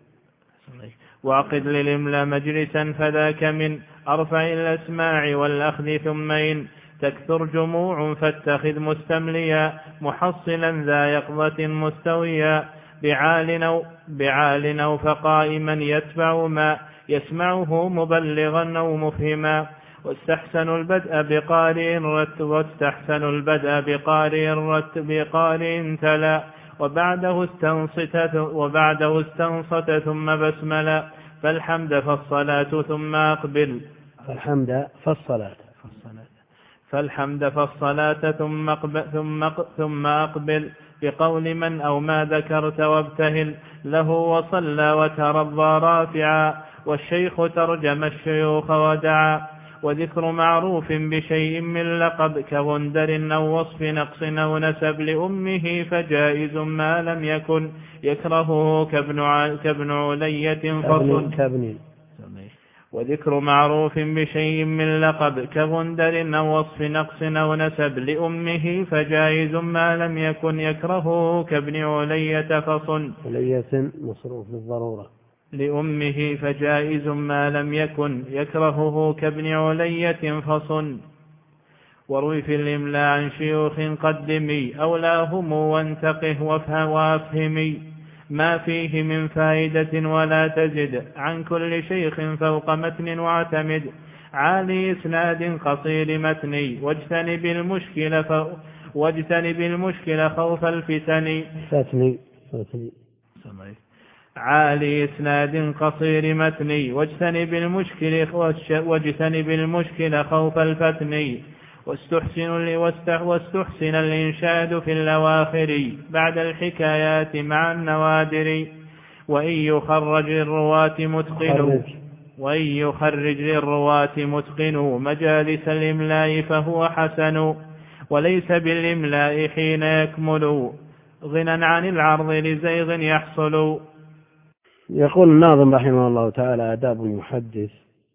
واعقد للإملاء مجلسا فذاك من أرفع الأسماع والأخذ، ثم إن تكثر جموع فاتخذ مستمليا محصلا ذا يقظة مستويا، بعال أو, بعال أو فقائما يتبع ما يسمعه مبلغا أو مفهما، واستحسن البدء بقارئ رت واستحسن البدء بقارئ رت بقارئ تلا، وبعده استنصت وبعده استنصت ثم بسملا، فالحمد فالصلاة ثم أقبل فالحمد فالصلاة فالحمد فالصلاة ثم أقبل, ثم, ثم أقبل بقول من أو ما ذكرت وابتهل له، وصلى وترضى رافعا، والشيخ ترجم الشيوخ ودعا، وذكر معروف بشيء من لقب كغندر أو وصف نقص أو نسب لأمه فجائز ما لم يكن يكرهه كابن, كابن علية فصل. وذكر معروف بشيء من لقب كغندر أو وصف نقص أو نسب لأمه فجائز ما لم يكن يكرهه كابن علية فصل. علية مصروف للضرورة. لأمه فجائز ما لم يكن يكرهه كابن علية فصل. وروي في الإملاء عن شيوخ قدمي أولاهم وانتقه وافهمي ما فيه من فائدة ولا تزد عن كل شيخ فوق متن واعتمد عالي إسناد قصير متني واجتنب المشكلة ف... واجتنب المشكلة خوف الفتن. فتني فتني عالي إسناد قصير متني واجتنب المشكلة واجتنب المشكلة خوف الفتن. واستحسن واستحسن الإنشاد في الأواخر بعد الحكايات مع النوادر. وإن يخرج للرواة متقن وإن يخرج للرواة متقن مجالس الإملاء فهو حسن. وليس بالإملاء حين يكمل غنى عن العرض لزيغ يحصل. يقول الناظم رحمه الله تعالى: آداب المحدث،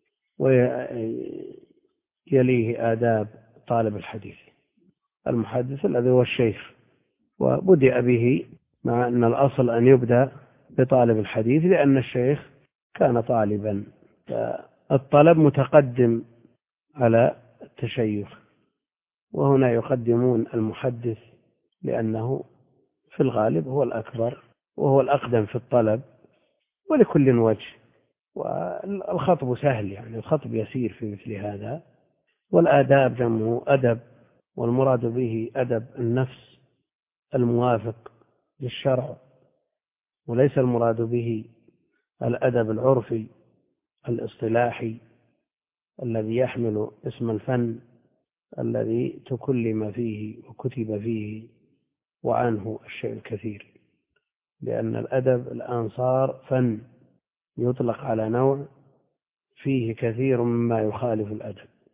ويليه آداب طالب الحديث. المحدث الذي هو الشيخ، وبدأ به مع أن الأصل أن يبدأ بطالب الحديث لأن الشيخ كان طالبا، فالطلب متقدم على التشيخ، وهنا يقدمون المحدث لأنه في الغالب هو الأكبر وهو الأقدم في الطلب، ولكل وجه، والخطب سهل، يعني الخطب يسير في مثل هذا. والآداب جمع أدب، والمراد به أدب النفس الموافق للشرع، وليس المراد به الأدب العرفي الاصطلاحي الذي يحمل اسم الفن الذي تكلم فيه وكتب فيه وعنه الشيء الكثير، لأن الأدب الآن صار فن يطلق على نوع فيه كثير مما يخالف الأدب،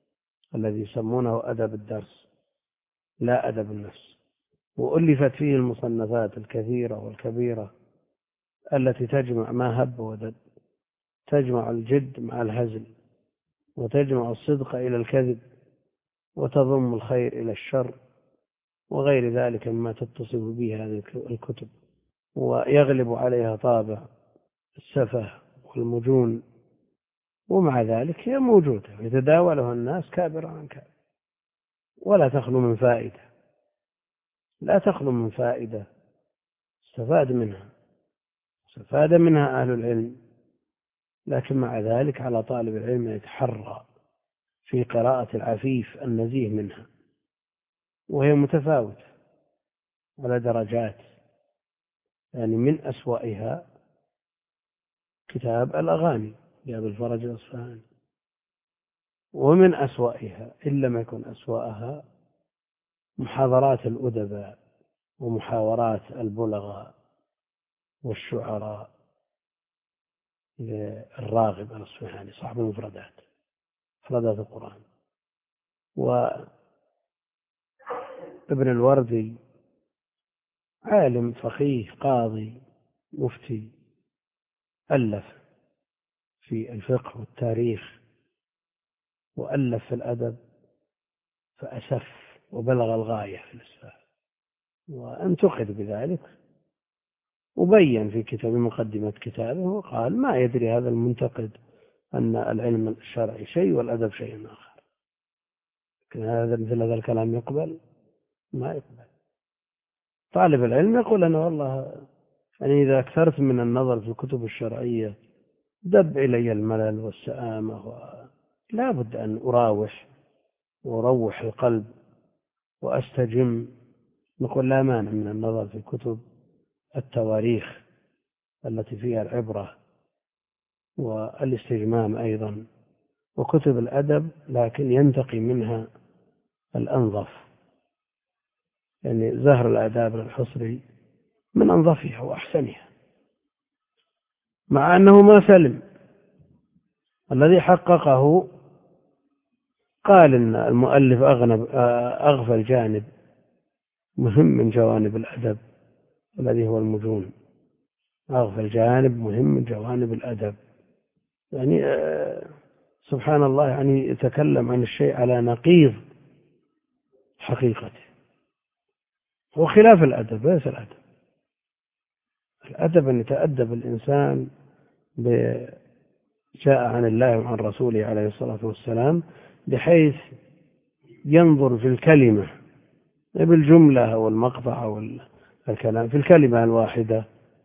الذي يسمونه أدب الدرس لا أدب النفس، وألفت فيه المصنفات الكثيرة والكبيرة التي تجمع ما هب ودب، تجمع الجد مع الهزل، وتجمع الصدق إلى الكذب، وتضم الخير إلى الشر، وغير ذلك مما تتصف به هذه الكتب، ويغلب عليها طابع السفه والمجون، ومع ذلك هي موجودة يتداولها الناس كابرا عن كابر، ولا تخلو من فائدة، لا تخلو من فائدة استفاد منها، استفاد منها أهل العلم، لكن مع ذلك على طالب العلم يتحرى في قراءة العفيف النزيه منها، وهي متفاوتة على درجات، يعني من أسوأها كتاب الأغاني لأبي الفرج الأصفهاني، ومن أسوأها إن لم يكن أسوأها محاضرات الأدباء ومحاورات البلغاء والشعراء الراغب الأصفهاني صاحب المفردات، مفردات القرآن. وابن الوردي عالم فقيه قاضي مفتي، ألف في الفقه والتاريخ، وألف في الأدب فأسف وبلغ الغاية في الإسفاف، وانتقد بذلك، وبين في كتاب مقدمة كتابه وقال ما يدري هذا المنتقد أن العلم الشرعي شيء والأدب شيء آخر، لكن هذا مثل هذا الكلام يقبل؟ ما يقبل. طالب العلم يقول أنا والله يعني إذا أكثرت من النظر في الكتب الشرعية دب إلي الملل والسآمة، ولا بد أن أراوح وأروح القلب وأستجم. نقول لا مانع من النظر في كتب التواريخ التي فيها العبرة والاستجمام أيضا، وكتب الأدب لكن ينتقي منها الأنظف، يعني زهر الآداب للحصري من أنظفها وأحسنها، مع أنه ما سلم. الذي حققه قال إن المؤلف أغفل جانب مهم من جوانب الأدب الذي هو المجون، أغفل جانب مهم من جوانب الأدب، يعني سبحان الله، يعني يتكلم عن الشيء على نقيض حقيقته، هو خلاف الأدب ليس الأدب. الأدب أن يتأدب الإنسان جاء عن الله وعن رسوله عليه الصلاة والسلام بحيث ينظر في الكلمة بالجملة أو المقطع أو الكلام في الكلمة الواحدة،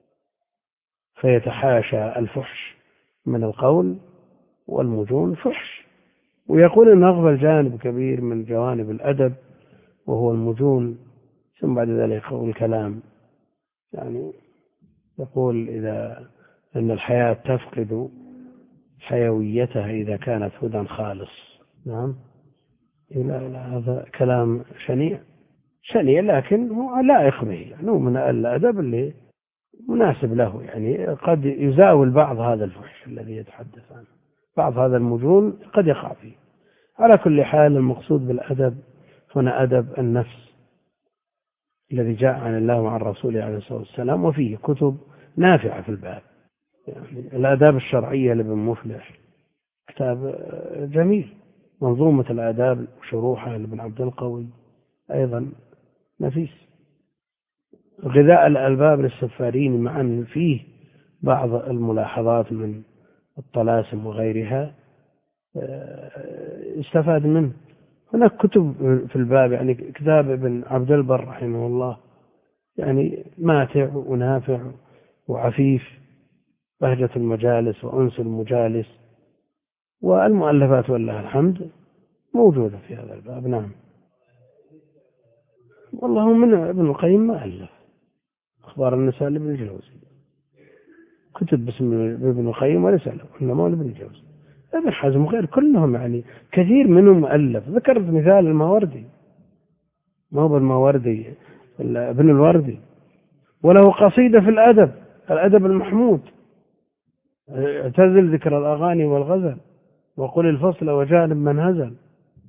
فيتحاشى الفحش من القول والمجون فحش، ويقول إن أغفل جانب كبير من جوانب الأدب وهو المجون، ثم بعد ذلك يقول الكلام، يعني يقول إذا أن الحياة تفقد حيويتها إذا كانت هدى خالص. نعم، إلى هذا كلام شنيع شنيع، لكن هو لائق به، يعني هو من الأدب اللي مناسب له، يعني قد يزاول بعض هذا الفحش الذي يتحدث عنه، بعض هذا المجون قد يقع فيه. على كل حال المقصود بالأدب هنا أدب النفس الذي جاء عن الله وعن رسوله عليه الصلاة والسلام، وفيه كتب نافعة في الباب، يعني الآداب الشرعية لابن مفلح كتاب جميل، منظومة الآداب وشروحها لابن عبد القوي أيضا نفيس، غذاء الألباب للسفارين معا فيه بعض الملاحظات من الطلاسم وغيرها استفاد منه. هناك كتب في الباب، يعني كتاب ابن عبد البر رحمه الله يعني ماتع ونافع وعفيف، بهجة المجالس وأنس المجالس، والمؤلفات والله الحمد موجودة في هذا الباب. نعم، والله من ابن القيم ما ألف أخبار النساء لابن الجوزي، كتب باسم ابن القيم وليس له، إنما لابن الجوزي. ابن حزم وغير كلهم يعني كثير منهم مؤلف. ذكرت مثال الماوردي، ما هو الماوردي ابن الوردي، وله قصيدة في الأدب الأدب المحمود، اعتزل ذكر الأغاني والغزل وقل الفصل وجانب من هزل،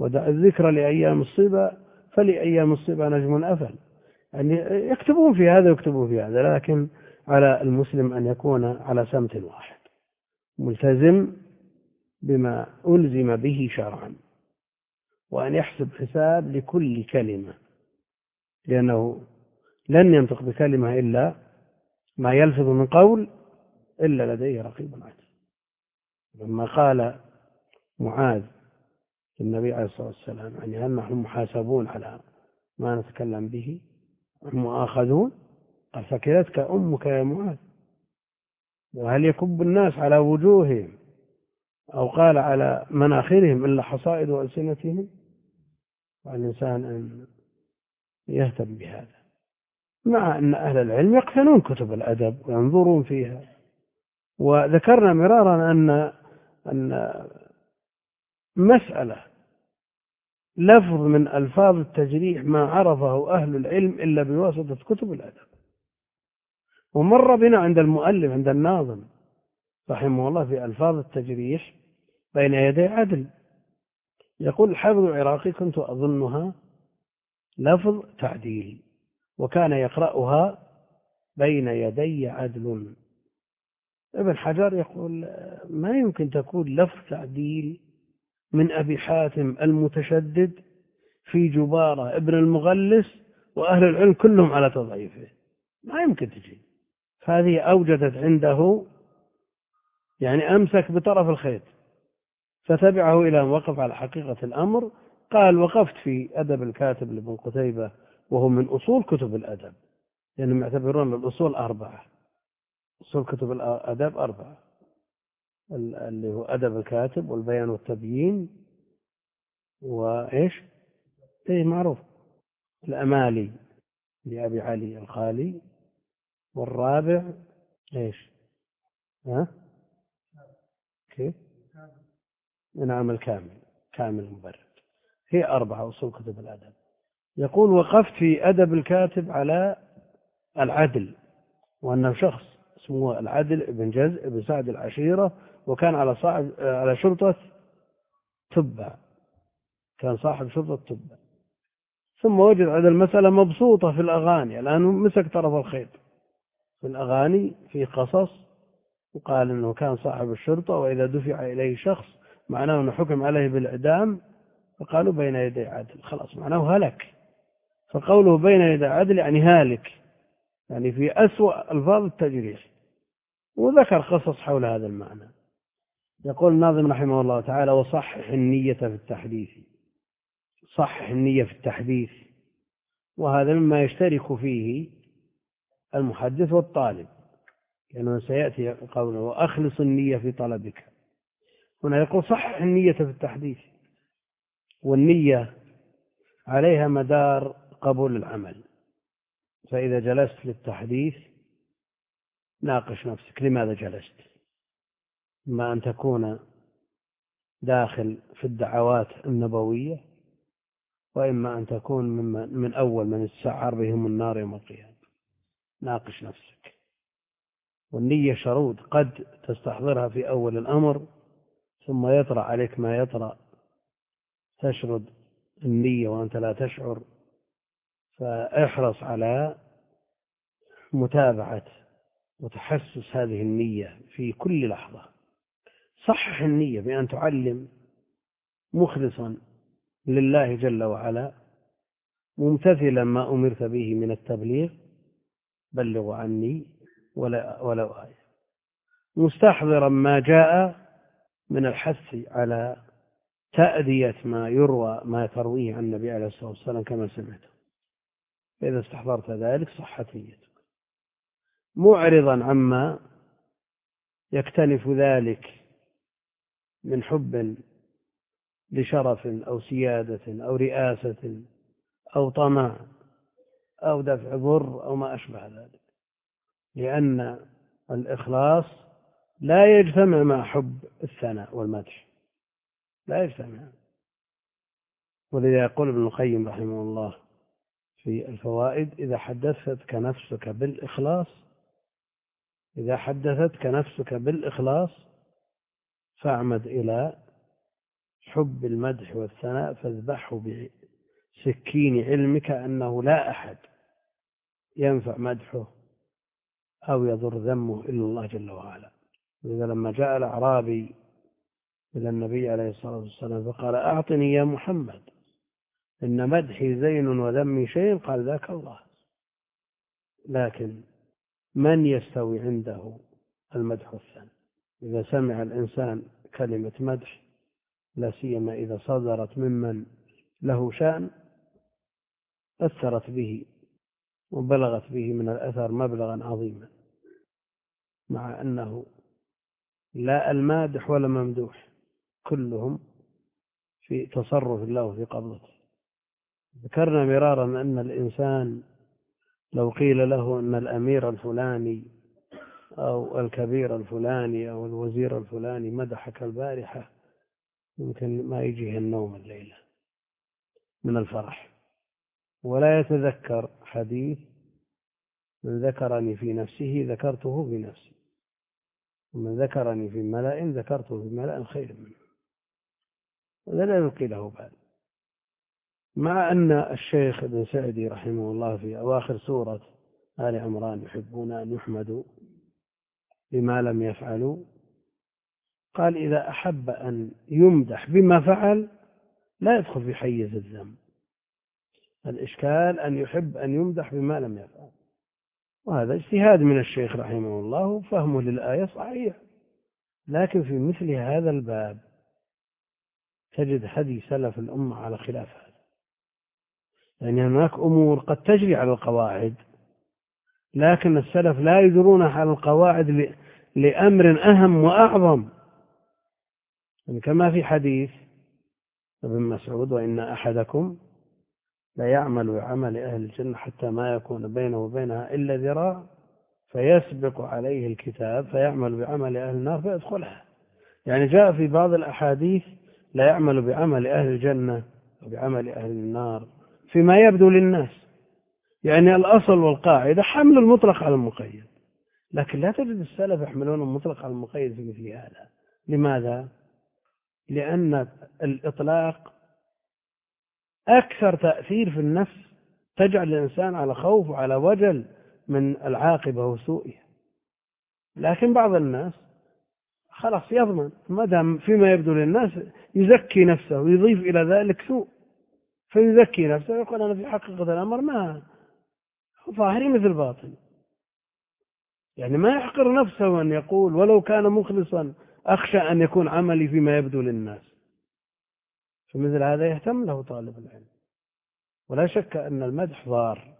ودع الذكر لأيام الصبا فلأيام الصبا نجم أفل. يعني يكتبون في هذا ويكتبون في هذا، لكن على المسلم أن يكون على سمت واحد ملتزم بما ألزم به شرعا، وأن يحسب حساب لكل كلمة، لأنه لن ينطق بكلمة إلا ما يلفظ من قول إلا لديه رقيب عتيد. لما قال معاذ النبي عليه الصلاة والسلام يعني هل نحن محاسبون على ما نتكلم به هم مؤاخذون؟ قال فكلتك أمك يا معاذ. وهل يكب الناس على وجوههم أو قال على مناخرهم إلا حصائد ألسنتهم؟ والإنسان أن يهتم بهذا، مع أن أهل العلم يقتنون كتب الأدب وينظرون فيها. وذكرنا مرارا أن أن مسألة لفظ من ألفاظ التجريح ما عرفه أهل العلم إلا بواسطة كتب الأدب. ومر بنا عند المؤلف عند الناظم رحمه الله في ألفاظ التجريح بين يدي عدل، يقول الحافظ العراقي كنت أظنها لفظ تعديل وكان يقرأها بين يدي عدل. ابن حجر يقول ما يمكن تكون لفظ تعديل من أبي حاتم المتشدد في جبارة ابن المغلس وأهل العلم كلهم على تضعيفه، ما يمكن تجي. هذه أوجدت عنده يعني أمسك بطرف الخيط فتبعه إلى أن وقف على حقيقة الأمر. قال وقفت في أدب الكاتب لابن قتيبة وهو من أصول كتب الأدب، لأنهم يعني يعتبرون الأصول أربعة، أصول كتب الأدب أربعة، اللي هو أدب الكاتب والبيان والتبيين وإيش إيه معروف الأمالي لأبي علي الخالي، والرابع إيش ها كيف نعم الكامل كامل المبرد. هي أربعة أصول كتب الأدب. يقول وقفت في أدب الكاتب على العدل، وأنه شخص اسمه العدل ابن جزء ابن سعد العشيرة، وكان على صاحب على شرطة تبع، كان صاحب شرطة تبع. ثم وجد هذه المسألة مبسوطة في الأغاني، لأنه مسك طرف الخيط في الأغاني في قصص، وقال أنه كان صاحب الشرطة وإذا دفع إليه شخص معناه أنه حكم عليه بالإعدام، فقالوا بين يدي عدل، خلاص معناه هلك. فقوله بين يدي عدل يعني هالك، يعني في أسوأ ألفاظ التجريح. وذكر قصص حول هذا المعنى. يقول الناظم رحمه الله تعالى وصحح النية في التحديث، صحح النية في التحديث، وهذا مما يشترك فيه المحدث والطالب، لأنه سيأتي قوله وأخلص النية في طلبك. هنا يقول صحح النية في التحديث، والنية عليها مدار قبول العمل. فإذا جلست للتحديث ناقش نفسك لماذا جلست، إما أن تكون داخل في الدعوات النبوية، وإما أن تكون من, من أول من يتسعر بهم النار يوم القيامة. ناقش نفسك. والنية شرود قد تستحضرها في أول الأمر ثم يطرأ عليك ما يطرأ، تشرد النية وأنت لا تشعر. فاحرص على متابعة وتحسس هذه النية في كل لحظة. صحح النية بأن تعلم مخلصا لله جل وعلا، ممتثلا ما أمرت به من التبليغ، بلغوا عني ولو آية، مستحضرا ما جاء من الحث على تأدية ما يروى ما ترويه عن النبي عليه الصلاة والسلام كما سمعته. فإذا استحضرت ذلك صحت نيتك، معرضا عما يكتنف ذلك من حب لشرف أو سيادة أو رئاسة أو طمع أو دفع ضر أو ما أشبه ذلك، لأن الإخلاص لا يجتمع مع حب الثناء والمدح، لا يجتمع. ولذا يقول ابن القيم رحمه الله في الفوائد إذا حدثتك نفسك بالإخلاص إذا حدثتك نفسك بالإخلاص فاعمد إلى حب المدح والثناء فاذبحه بسكين علمك أنه لا أحد ينفع مدحه أو يضر ذمه إلا الله جل وعلا. إذا لما جاء الأعرابي إلى النبي عليه الصلاة والسلام فقال أعطني يا محمد إن مدحي زين وذمي شيء، قال ذاك الله. لكن من يستوي عنده المدح والثناء؟ إذا سمع الإنسان كلمة مدح، لا سيما إذا صدرت ممن له شأن، أثرت به وبلغت به من الأثر مبلغا عظيما، مع أنه لا المادح ولا ممدوح كلهم في تصرف الله وفي قبضته. ذكرنا مرارا أن الإنسان لو قيل له أن الأمير الفلاني أو الكبير الفلاني أو الوزير الفلاني مدحك البارحة يمكن ما يجيه النوم الليلة من الفرح، ولا يتذكر حديث من ذكرني في نفسه ذكرته في نفسي، ومن ذكرني في ملأ ذكرته في ملأ خير منه. هذا لا يلقي له بال. مع أن الشيخ ابن سعدي رحمه الله في أواخر سورة آل عمران يحبون أن يحمدوا بما لم يفعلوا، قال إذا أحب أن يمدح بما فعل لا يدخل في حيز الذم. الإشكال أن يحب أن يمدح بما لم يفعل، وهذا اجتهاد من الشيخ رحمه الله وفهمه للآية صحيح. لكن في مثل هذا الباب تجد هدي سلف الأمة على خلاف هذا، يعني هناك أمور قد تجري على القواعد، لكن السلف لا يجرون على القواعد لأمر أهم وأعظم، يعني كما في حديث ابن مسعود وإن أحدكم لا يعمل بعمل أهل الجنة حتى ما يكون بينه وبينها إلا ذراع فيسبق عليه الكتاب فيعمل بعمل أهل النار فيدخلها. يعني جاء في بعض الأحاديث لا يعمل بعمل أهل الجنة وبعمل أهل النار فيما يبدو للناس، يعني الأصل والقاعدة حمل المطلق على المقيد، لكن لا تجد السلف يحملون المطلق على المقيد في مثل هذا. لماذا؟ لأن الإطلاق أكثر تأثير في النفس، تجعل الإنسان على خوف وعلى وجل من العاقبة وسوءها. لكن بعض الناس خلاص يضمن ما دام فيما يبدو للناس يزكي نفسه ويضيف إلى ذلك سوء، فيزكي نفسه ويقول أنا في حقيقة الأمر ما ظاهري مثل باطن، يعني ما يحقر نفسه أن يقول ولو كان مخلصا أخشى أن يكون عملي فيما يبدو للناس. فمثل هذا يهتم له طالب العلم. ولا شك أن المدح ضار،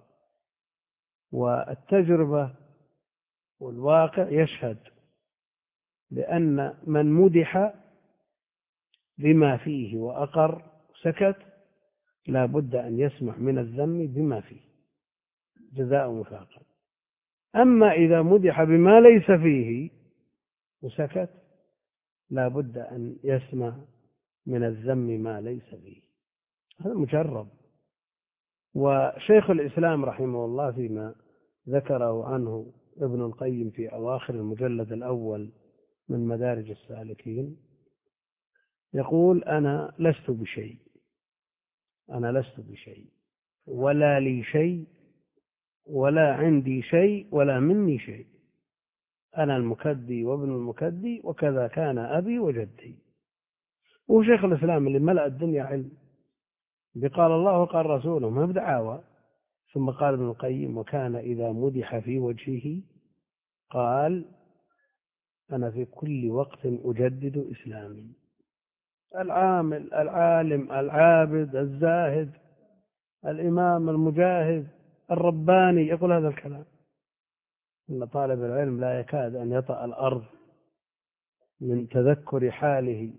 والتجربة والواقع يشهد بأن من مدح بما فيه وأقر سكت لا بد أن يسمع من الذم بما فيه جزاء وفاقا. أما إذا مدح بما ليس فيه وسكت لا بد أن يسمع من الذم ما ليس فيه. هذا مجرب. وشيخ الإسلام رحمه الله فيما ذكره عنه ابن القيم في أواخر المجلد الأول من مدارج السالكين يقول أنا لست بشيء، أنا لست بشيء ولا لي شيء ولا عندي شيء ولا مني شيء، أنا المكدي وابن المكدي وكذا كان أبي وجدي. وهو شيخ الإسلام اللي ملأ الدنيا علم بقال الله وقال رسوله، ما بدعاوى. ثم قال ابن القيم وكان إذا مدح في وجهه قال أنا في كل وقت أجدد إسلامي. العامل العالم العابد الزاهد الإمام المجاهد الرباني يقول هذا الكلام. إن طالب العلم لا يكاد أن يطأ الأرض من تذكر حاله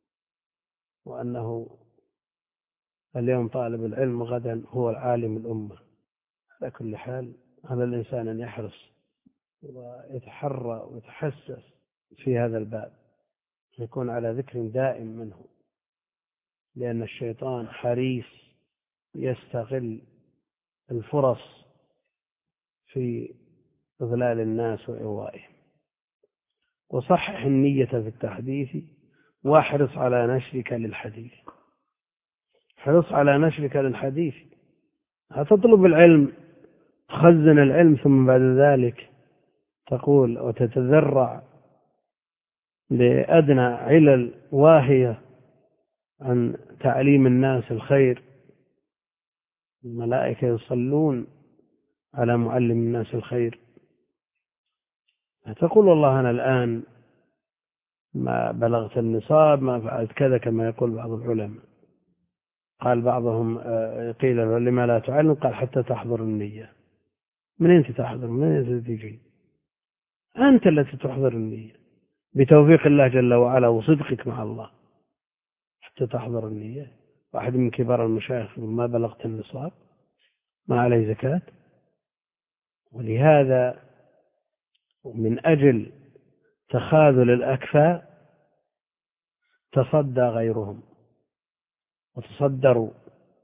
وأنه اليوم طالب العلم وغدا هو العالم الأمة. على كل حال على الإنسان أن يحرص ويتحرى ويتحسس في هذا الباب، يكون على ذكر دائم منه، لأن الشيطان حريص يستغل الفرص في إضلال الناس وإغوائهم. وصحح النية في التحديث واحرص على نشرك للحديث. حرص على نشرك للحديث، هتطلب العلم، تخزن العلم، ثم بعد ذلك تقول وتتذرع لأدنى علل واهية عن تعليم الناس الخير. الملائكة يصلون على معلم الناس الخير. تقول والله أنا الآن ما بلغت النصاب، ما فعلت كذا، كما يقول بعض العلماء. قال بعضهم قيل لما لا تعلم؟ قال حتى تحضر النية. من أنت تحضر؟ من أنت تجي؟ أنت التي تحضر النية بتوفيق الله جل وعلا وصدقك مع الله حتى تحضر النية. واحد من كبار المشايخ ما بلغت النصاب ما عليه زكاة. ولهذا من أجل تخاذل الأكفاء تصدى غيرهم وتصدروا.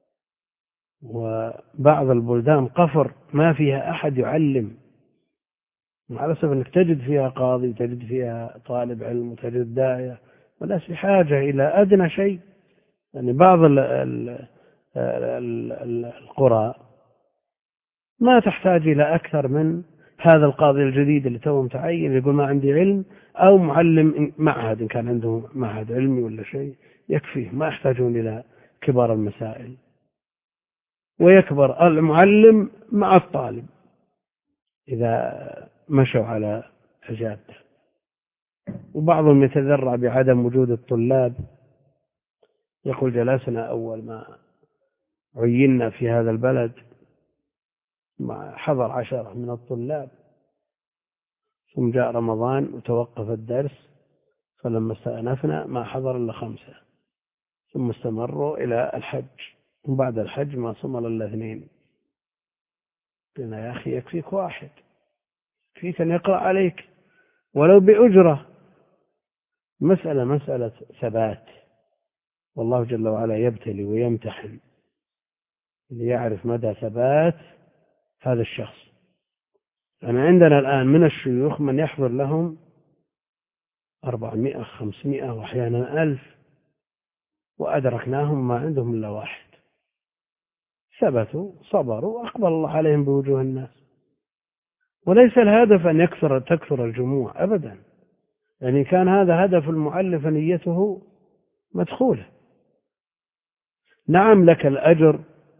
وبعض البلدان قفر ما فيها أحد يعلم، مع الأسف أنك تجد فيها قاضي وتجد فيها طالب علم وتجد داعية، والناس بحاجة إلى أدنى شيء. يعني بعض ال ال ال ال القرى ما تحتاج إلى أكثر من هذا القاضي الجديد اللي توه متعين يقول ما عندي علم، أو معلم معهد إن كان عنده معهد علمي ولا شيء يكفيه، ما يحتاجون إلى كبار المسائل. ويكبر المعلم مع الطالب إذا مشوا على حجابته. وبعضهم يتذرع بعدم وجود الطلاب، يقول جلسنا أول ما عينا في هذا البلد مع حضر عشرة من الطلاب، ثم جاء رمضان وتوقف الدرس، فلما استأنفنا ما حضر إلا خمسة، ثم استمروا إلى الحج، وبعد الحج ما صمل إلا اثنين. قلنا يا أخي يكفيك واحد، يكفيك أن يقرأ عليك ولو بأجرة. مسألة مسألة ثبات، والله جل وعلا يبتلي ويمتحن ليعرف مدى ثبات هذا الشخص. أنا عندنا الآن من الشيوخ من يحضر لهم أربعمائة خمسمائة وأحيانا ألف، وأدركناهم ما عندهم إلا واحد. ثبتوا صبروا أقبل الله عليهم بوجوه الناس. وليس الهدف أن يكثر تكثر الجموع أبدا، يعني كان هذا هدف المؤلف نيته مدخولة. نعم لك الأجر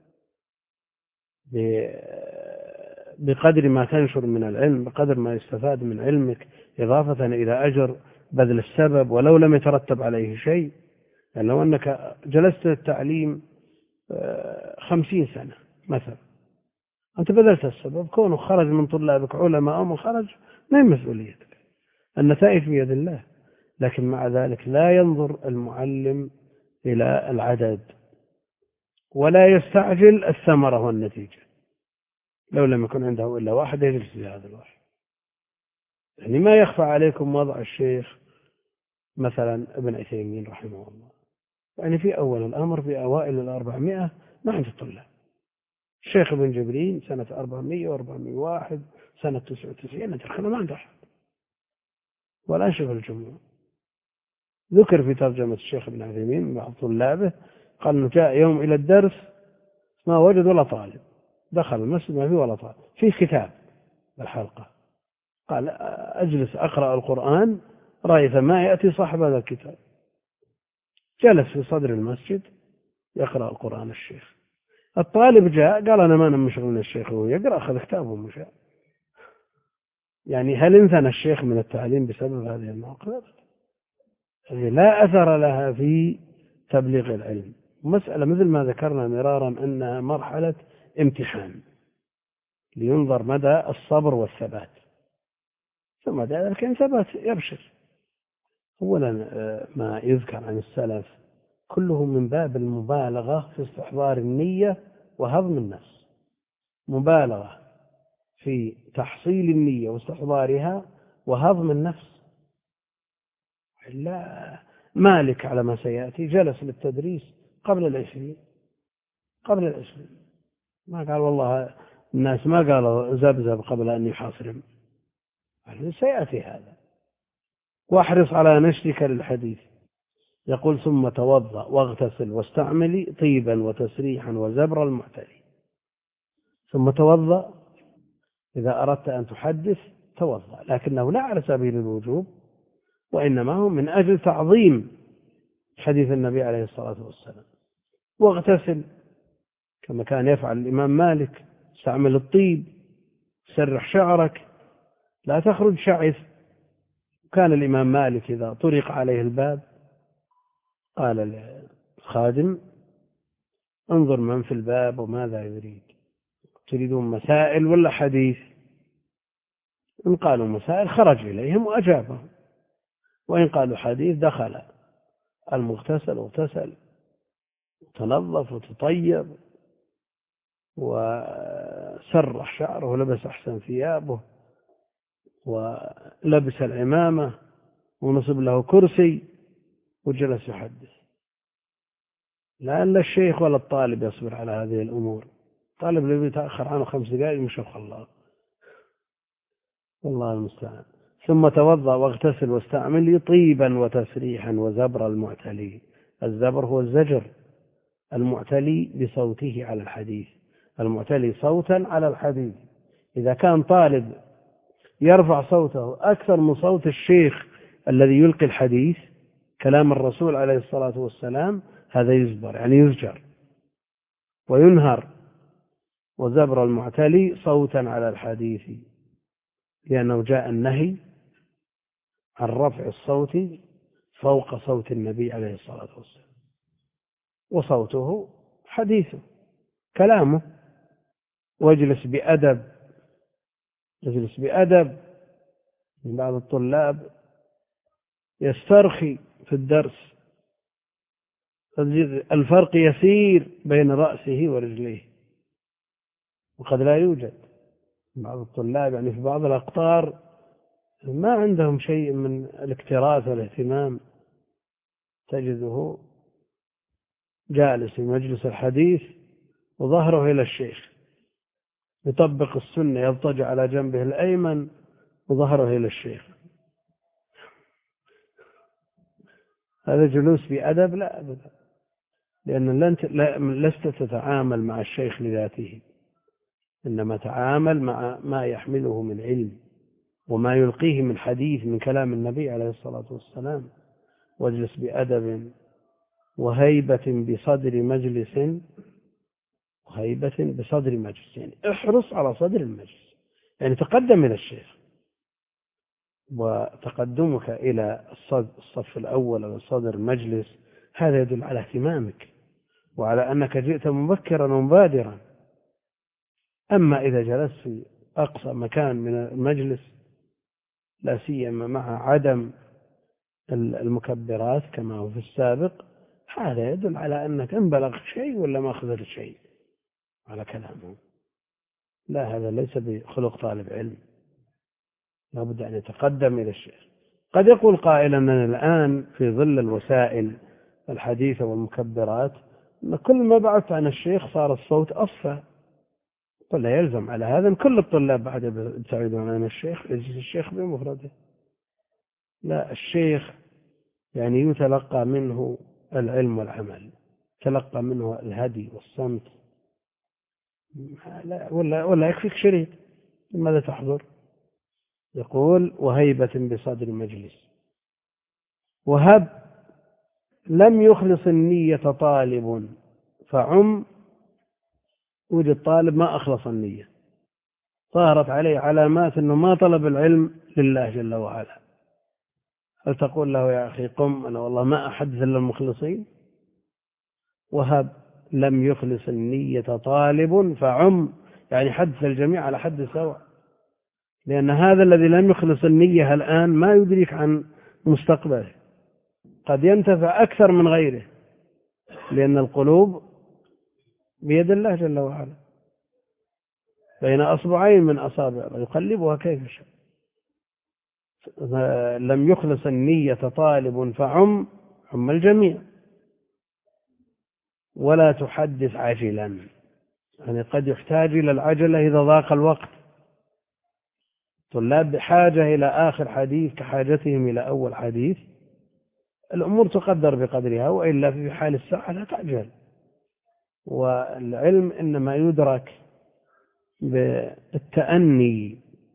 بقدر ما تنشر من العلم، بقدر ما يستفاد من علمك، إضافة إلى أجر بذل السبب ولو لم يترتب عليه شيء. يعني لو أنك جلست التعليم خمسين سنة مثلا، أنت بذلت السبب، كونه خرج من طلابك علماء أو من خرج ما هي مسؤوليتك، النتائج بيد الله. لكن مع ذلك لا ينظر المعلم إلى العدد ولا يستعجل الثمرة والنتيجة. لو لم يكن عنده إلا واحد يجلس في هذا الواحد. يعني ما يخفى عليكم وضع الشيخ مثلا ابن عثيمين رحمه الله، يعني في أول الأمر في أوائل الأربعمائة ما عنده طلاب. الشيخ ابن جبرين سنة أربعمائة وأربعمائة وواحد، سنة تسعة وتسعين تدخل ما عنده أحد ولا أنشغل الجموع. ذكر في ترجمة الشيخ ابن عثيمين بعض طلابه قال أنه جاء يوم إلى الدرس ما وجد ولا طالب، دخل المسجد ما فيه ولا طالب، فيه كتاب الحلقة، قال أجلس أقرأ القرآن رأيت ما يأتي صاحب هذا الكتاب. جلس في صدر المسجد يقرأ القرآن الشيخ. الطالب جاء قال أنا ما أنا مشغول الشيخ وهو يقرأ، أخذ كتابه ومشى. يعني هل انثنى الشيخ من التعليم بسبب هذه المواقف؟ يعني لا أثر لها في تبليغ العلم. مسألة مثل ما ذكرنا مرارا أنها مرحلة امتحان لينظر مدى الصبر والثبات، ثم بعد ذلك إن ثبت يبشر. أولا ما يذكر عن السلف كله من باب المبالغة في استحضار النية وهضم النفس، مبالغة في تحصيل النية واستحضارها وهضم النفس. لا مالك على ما سيأتي جلس للتدريس قبل العشرين قبل العشرين ما قال والله الناس ما قالوا زبزب قبل أن يحاصرهم، سيأتي هذا. واحرص على نشرك للحديث، يقول ثم توضأ واغتسل واستعملي طيبا وتسريحا وزبر المعتلي. ثم توضأ إذا أردت أن تحدث توضأ، لكنه لا على سبيل الوجوب، وإنما هو من أجل تعظيم حديث النبي عليه الصلاة والسلام. واغتسل كما كان يفعل الإمام مالك، استعمل الطيب، سرح شعرك، لا تخرج شعث. كان الإمام مالك إذا طرق عليه الباب قال للخادم انظر من في الباب وماذا يريد، تريدون مسائل ولا حديث؟ إن قالوا مسائل خرج إليهم وأجابهم، وإن قالوا حديث دخل المغتسل واغتسل وتنظف وتطيب وسرح شعره ولبس أحسن ثيابه ولبس العمامة ونصب له كرسي وجلس يحدث. لأن الشيخ ولا الطالب يصبر على هذه الأمور. الطالب اللي يتأخر عنه خمس دقائق يمشخ الله، والله المستعان. ثم توضأ واغتسل واستعمل طيبا وتسريحا وزبر المعتلي. الزبر هو الزجر، المعتلي بصوته على الحديث، المعتلي صوتا على الحديث. إذا كان طالب يرفع صوته أكثر من صوت الشيخ الذي يلقي الحديث كلام الرسول عليه الصلاة والسلام، هذا يزبر، يعني يزجر وينهر. وزبر المعتلي صوتا على الحديث، لأنه جاء النهي عن رفع الصوت فوق صوت النبي عليه الصلاة والسلام، وصوته حديثه كلامه. واجلس بأدب، يجلس بأدب. بعض الطلاب يسترخي في الدرس، الفرق يسير بين رأسه ورجليه، وقد لا يوجد. بعض الطلاب يعني في بعض الأقطار ما عندهم شيء من الاكتراث والاهتمام، تجده جالس في مجلس الحديث وظهره إلى الشيخ، يطبق السنة، يضطجع على جنبه الأيمن وظهره إلى الشيخ. هذا جلوس بأدب؟ لا أبدا، لأن لست تتعامل مع الشيخ لذاته، إنما تعامل مع ما يحمله من علم وما يلقيه من حديث من كلام النبي عليه الصلاة والسلام. واجلس بأدب وهيبة بصدر مجلس، وهيبة بصدر مجلس، يعني احرص على صدر المجلس، يعني تقدم إلى الشيخ. وتقدمك إلى الصف الأول أو صدر المجلس هذا يدل على اهتمامك وعلى أنك جئت مبكرا ومبادرا. أما إذا جلست في أقصى مكان من المجلس، لا سيما مع عدم المكبرات كما هو في السابق، هذا يدل على أنك إن بلغت شيء ولا ما أخذت شيء على كلامه. لا، هذا ليس بخلق طالب علم، لابد أن يتقدم إلى الشيخ. قد يقول قائل أننا الآن في ظل الوسائل الحديثة والمكبرات أن كل ما بعدت عن الشيخ صار الصوت أصفى. قل لا يلزم على هذا أن كل الطلاب بعد يبتعدون عن الشيخ، يجلس الشيخ بمفرده. لا، الشيخ يعني يتلقى منه العلم والعمل، تلقى منه الهدي والصمت. لا، ولا, ولا يكفيك شريط، لماذا تحضر؟ يقول وهيبة بصدر مجلس. وهب لم يخلص النية طالب فعم. وجد طالب ما أخلص النية، ظهرت عليه علامات أنه ما طلب العلم لله جل وعلا، هل تقول له يا أخي قم أنا والله ما أحدث إلا المخلصين؟ وهب لم يخلص النية طالب فعم، يعني حدث الجميع على حد سواء، لأن هذا الذي لم يخلص النية الآن ما يدرك عن مستقبله، قد ينتفع أكثر من غيره، لأن القلوب بيد الله جل وعلا بين أصبعين من أصابعه يقلبها كيف شاء. لم يخلص النية طالب فعم، عم الجميع. ولا تحدث عاجلا، يعني قد يحتاج إلى العجلة إذا ضاق الوقت. طلاب بحاجة إلى آخر حديث كحاجتهم إلى أول حديث، الأمور تقدر بقدرها، وإلا في حال الساعة لا تعجل. والعلم إنما يدرك بالتأني.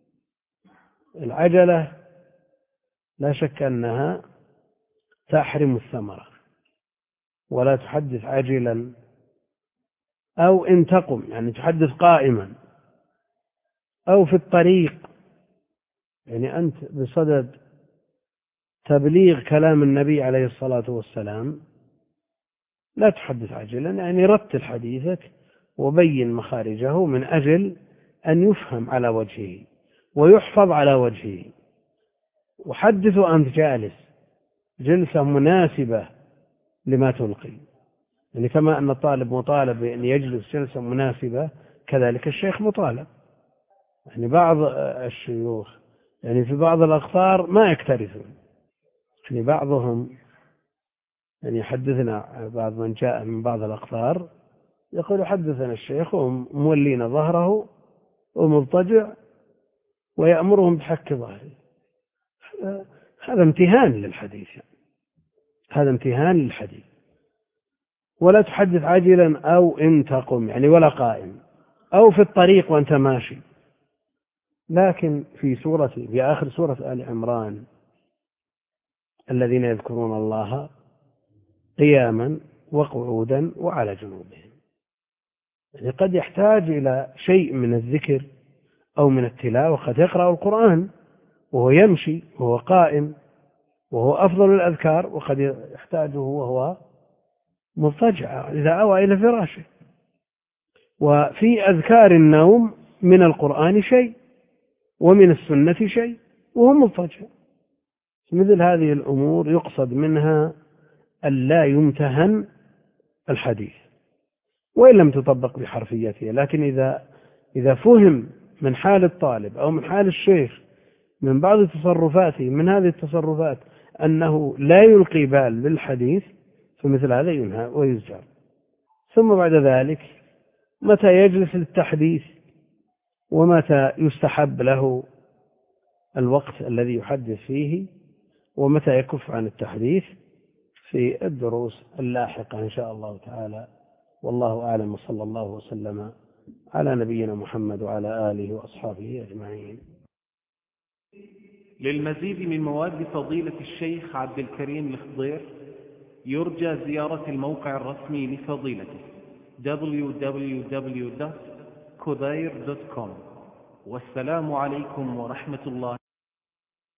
العجلة لا شك أنها تحرم الثمرة، ولا تحدث عاجلا، أو إن تقم يعني تحدث قائما، أو في الطريق، يعني أنت بصدد تبليغ كلام النبي عليه الصلاة والسلام لا تحدث عاجلا، يعني رتل حديثك وبين مخارجه من أجل أن يفهم على وجهه ويحفظ على وجهه. وحدث وأنت جالس جلسة مناسبة لما تلقي، يعني كما أن الطالب مطالب بأن يجلس جلسة مناسبة، كذلك الشيخ مطالب. يعني بعض الشيوخ يعني في بعض الأقطار ما يكترثون، يعني بعضهم يعني يحدثنا، بعض من جاء من بعض الأقطار يقول حدثنا الشيخ ومولين ظهره ومضطجع ويأمرهم بحك ظهره. هذا امتهان للحديث، يعني هذا امتهان للحديث. ولا تحدث عاجلا أو إن تقم، يعني ولا قائم، أو في الطريق وأنت ماشي. لكن في سورة في آخر سورة آل عمران الذين يذكرون الله قياما وقعودا وعلى جنوبهم، يعني قد يحتاج إلى شيء من الذكر أو من التلاوة. قد يقرأ القرآن وهو يمشي وهو قائم، وهو أفضل الأذكار، وقد يحتاجه وهو مضطجع إذا أوى إلى فراشه. وفي أذكار النوم من القرآن شيء ومن السنة شيء وهو مضطجع. مثل هذه الأمور يقصد منها ألا يمتهن الحديث، وإن لم تطبق بحرفيتها. لكن إذا إذا فهم من حال الطالب أو من حال الشيخ من بعض تصرفاته من هذه التصرفات أنه لا يلقي بال بالحديث، فمثل هذا ينهى ويزجر. ثم بعد ذلك متى يجلس للتحديث ومتى يستحب له الوقت الذي يحدث فيه، ومتى يكف عن التحديث في الدروس اللاحقة إن شاء الله تعالى. والله أعلم، وصلى الله وسلم على نبينا محمد وعلى آله وأصحابه أجمعين. للمزيد من مواد فضيلة الشيخ عبد الكريم الخضير يرجى زيارة الموقع الرسمي لفضيلته دبليو دبليو دبليو دوت كودير دوت كوم. والسلام عليكم ورحمة الله